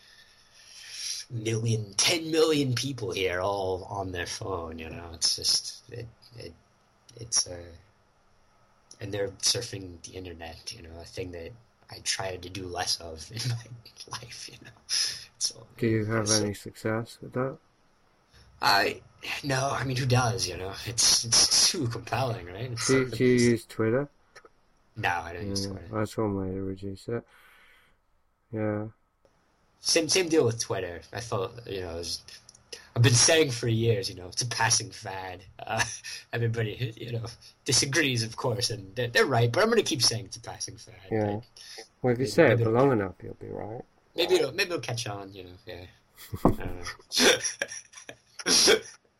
million, ten million people here, all on their phone. You know, it's just it, it it's uh, and they're surfing the internet. You know, a thing that I try to do less of in my life. You know, so Do you have so- any success with that? I no, I mean, who does? You know, it's it's too compelling, right? It's Do you, something do you that's- use Twitter? No, I don't use Yeah, Twitter. that's one way to reduce it. Yeah. Same same deal with Twitter. I felt, you know, it was, I've been saying for years, you know, it's a passing fad. Uh, everybody, you know, disagrees, of course, and they're, they're right. But I'm going to keep saying it's a passing fad. Yeah. Right? Well, if you Maybe- say it maybe for it'll- long enough, you'll be right. Maybe it'll maybe it'll catch on. You know, yeah. I don't know.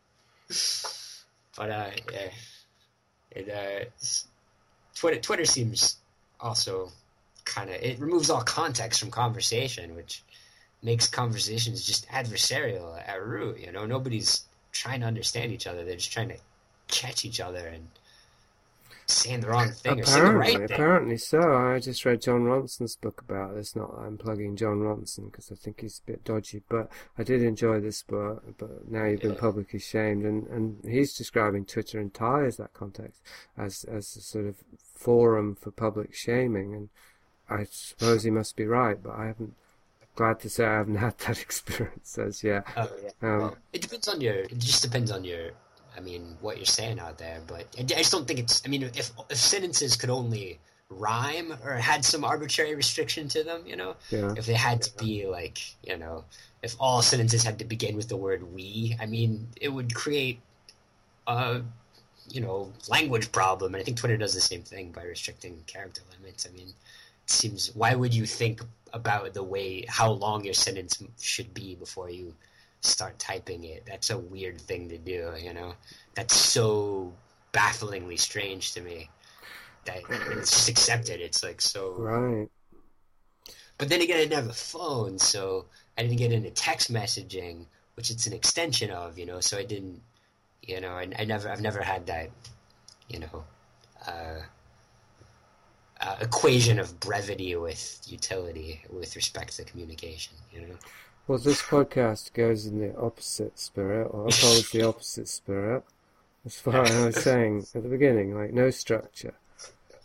But uh, yeah, it uh, s- Twitter Twitter seems also kind of, it removes all context from conversation, which makes conversations just adversarial at root. You know, nobody's trying to understand each other; they're just trying to catch each other and saying the wrong thing or saying the Apparently, right thing. apparently so. I just read John Ronson's book about this. Not that I'm plugging John Ronson because I think he's a bit dodgy, but I did enjoy this book. But now you've been Yeah. publicly shamed, and, and he's describing Twitter entirely as that context, as as a sort of forum for public shaming. And I suppose he must be right, but I haven't. Glad to say I haven't had that experience as yet. Oh, yeah. Um, Well, it depends on your. It just depends on your. I mean, what you're saying out there. But I, I just don't think it's. I mean, if if sentences could only rhyme or had some arbitrary restriction to them, you know, Yeah. if they had to be like, you know, if all sentences had to begin with the word "we," I mean, it would create a, you know, language problem. And I think Twitter does the same thing by restricting character limits. I mean, it seems. Why would you think about the way how long your sentence should be before you start typing it? That's a weird thing to do, you know. That's so bafflingly strange to me that it's just accepted. It's like so. Right. But then again, I didn't have a phone, so I didn't get into text messaging, which it's an extension of, you know. So I didn't, you know, I, I never, I've never had that, you know, uh, uh, equation of brevity with utility with respect to communication, you know. Well, this podcast goes in the opposite spirit, or follows the opposite spirit. As far as I was saying at the beginning, like no structure.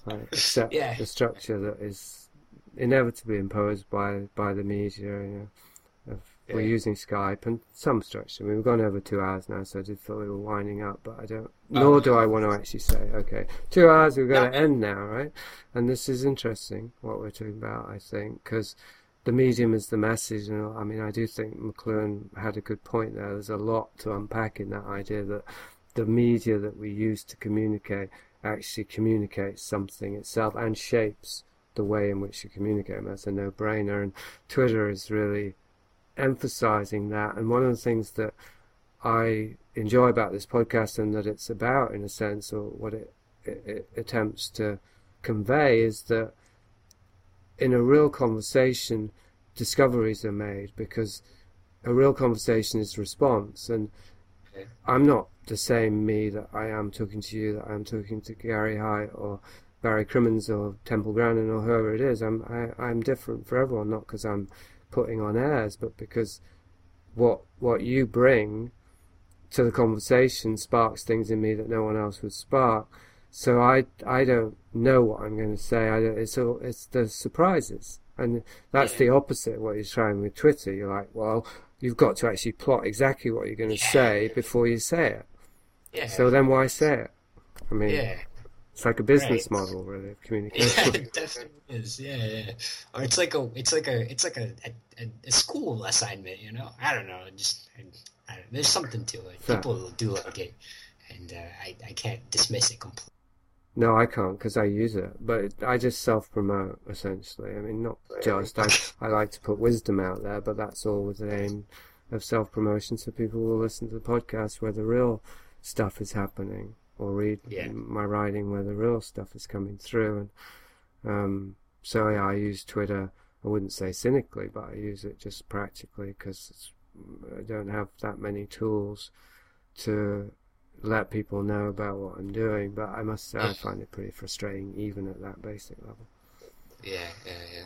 Like, accept Yeah. the structure that is inevitably imposed by by the media. You know, of, Yeah. we're using Skype and some structure. I mean, we've gone over two hours now, so I did feel we were winding up, but I don't. Nor do I want to actually say, okay, two hours, we've got No. to end now, right? And this is interesting what we're talking about, I think, because the medium is the message. And I mean, I do think McLuhan had a good point there. There's a lot to unpack in that idea that the media that we use to communicate actually communicates something itself and shapes the way in which you communicate. And that's a no-brainer. And Twitter is really emphasizing that. And one of the things that I enjoy about this podcast, and that it's about, in a sense, or what it, it, it attempts to convey, is that in a real conversation, discoveries are made, because a real conversation is response. And Okay. I'm not the same me that I am talking to you, that I'm talking to Gary Hite or Barry Crimmins or Temple Grandin or whoever it is. I'm I, I'm different for everyone, not because I'm putting on airs, but because what what you bring to the conversation sparks things in me that no one else would spark. So I I don't know what I'm going to say. I don't, it's all it's the surprises, and that's Yeah. the opposite of what you're trying with Twitter. You're like, well, you've got to actually plot exactly what you're going to Yeah. say before you say it. Yeah. So then why say it? I mean, yeah. it's like a business Right. model, really, of Yeah, communication. it definitely is. Yeah, yeah. Or it's like a, it's like a, it's like a, a, a school assignment. You know, I don't know. Just, I, I don't, there's something to it. Fair. People do like it, and uh, I, I can't dismiss it completely. No, I can't, because I use it. But it, I just self-promote, essentially. I mean, not just. I, I like to put wisdom out there, but that's all with the aim of self-promotion, so people will listen to the podcast where the real stuff is happening, or read Yeah. my writing where the real stuff is coming through. And um, so, yeah, I use Twitter, I wouldn't say cynically, but I use it just practically, because I don't have that many tools to let people know about what I'm doing. But I must say, I find it pretty frustrating, even at that basic level. Yeah, yeah,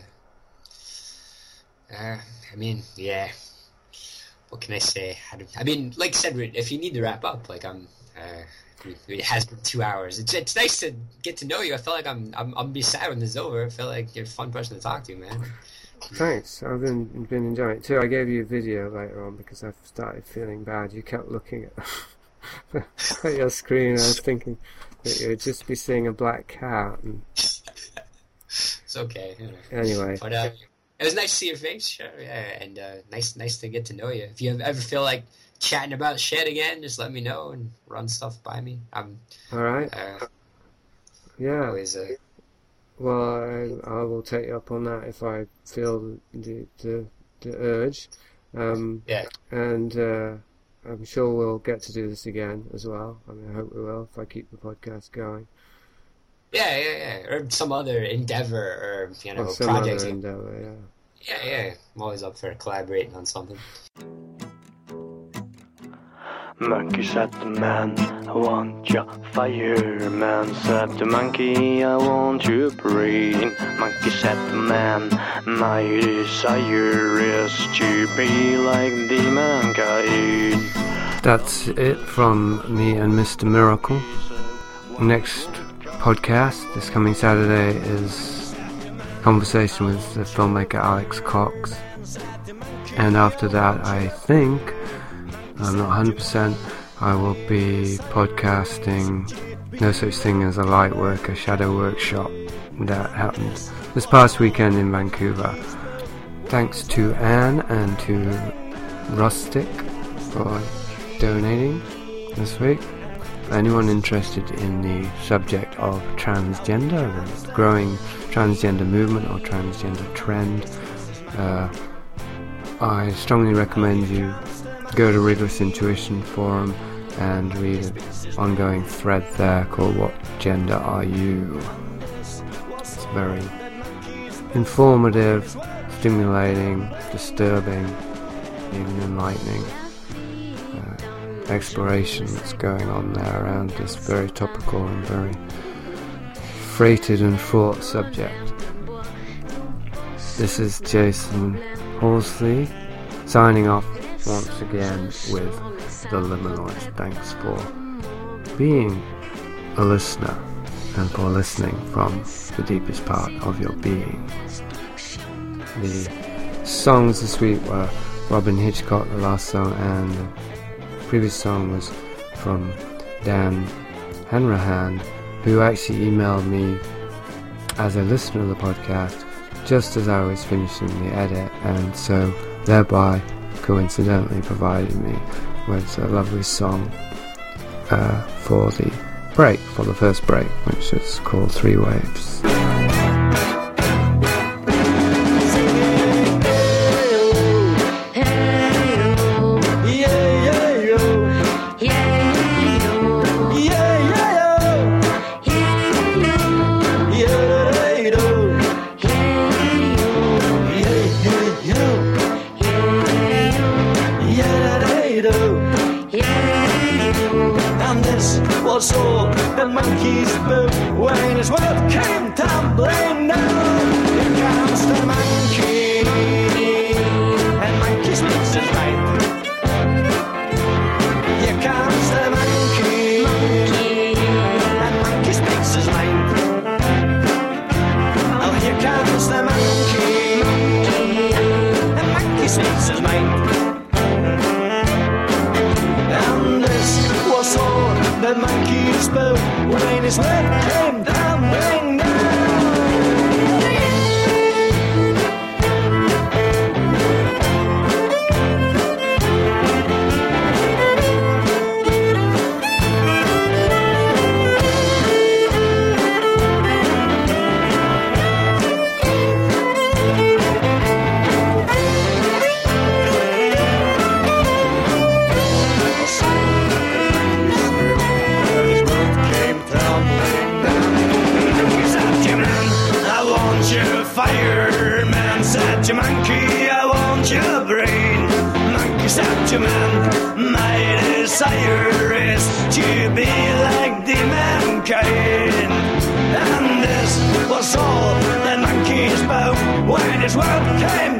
yeah. Uh, I mean, yeah. What can I say? I, don't, I mean, like I said, if you need to wrap up, like I'm, uh, it has been two hours. It's it's nice to get to know you. I feel like I'm I'm I'm be sad when this is over. I feel like you're a fun person to talk to, man. Thanks. I've been been enjoying it too. I gave you a video later on because I've started feeling bad. You kept looking at, at your screen. I was thinking that you would just be seeing a black cat. And It's okay. You know. anyway, But uh, it was nice to see your face, sure, yeah, and uh, nice nice to get to know you. If you ever feel like chatting about shit again, just let me know and run stuff by me. I'm all right. uh, Yeah. always uh, Well, I, I will take you up on that if I feel the the, the urge. Um, yeah. and uh, I'm sure we'll get to do this again as well. I mean, I hope we will if I keep the podcast going. Yeah, yeah, yeah, or some other endeavor, or you know, Or some project. other endeavor, yeah. Yeah, yeah, I'm always up for collaborating on something. Monkey said the man, I want your fire. Man said the monkey, I want your brain. Monkey said the man, my desire is to be like the mankind. That's it from me and Mister Miracle. Next podcast this coming Saturday is conversation with the filmmaker Alex Cox, and after that I think, I'm not one hundred percent, I will be podcasting No Such Thing as a Light Work, a shadow workshop that happened this past weekend in Vancouver. Thanks to Anne and to Rustic for donating this week. Anyone interested in the subject of transgender, the growing transgender movement or transgender trend, uh, I strongly recommend you go to Rigorous Intuition Forum and read an ongoing thread there called What Gender Are You? It's very informative, stimulating, disturbing, even enlightening exploration that's going on there around this very topical and very freighted and fraught subject. This is Jason Horsley signing off once again with the Liminoids. Thanks for being a listener, and for listening from the deepest part of your being. The songs this week were Robin Hitchcock, the last song, and the previous song was from Dan Hanrahan, who actually emailed me as a listener of the podcast just as I was finishing the edit, and so thereby coincidentally provided me with a lovely song uh, for the break, for the first break, which is called Three Waves. Was all the monkey's boo when his world came tumbling down. Here comes the monkey, and monkey speaks his mind. Here comes the monkey, and monkey speaks his mind. Oh, here comes the monkey, and monkey speaks his mind. And this was all the monkey spoke when his world came tumbling down. Fireman said to monkey, I want your brain. Monkey said to man, my desire is to be like the mankind. And this was all that monkey spoke when his world came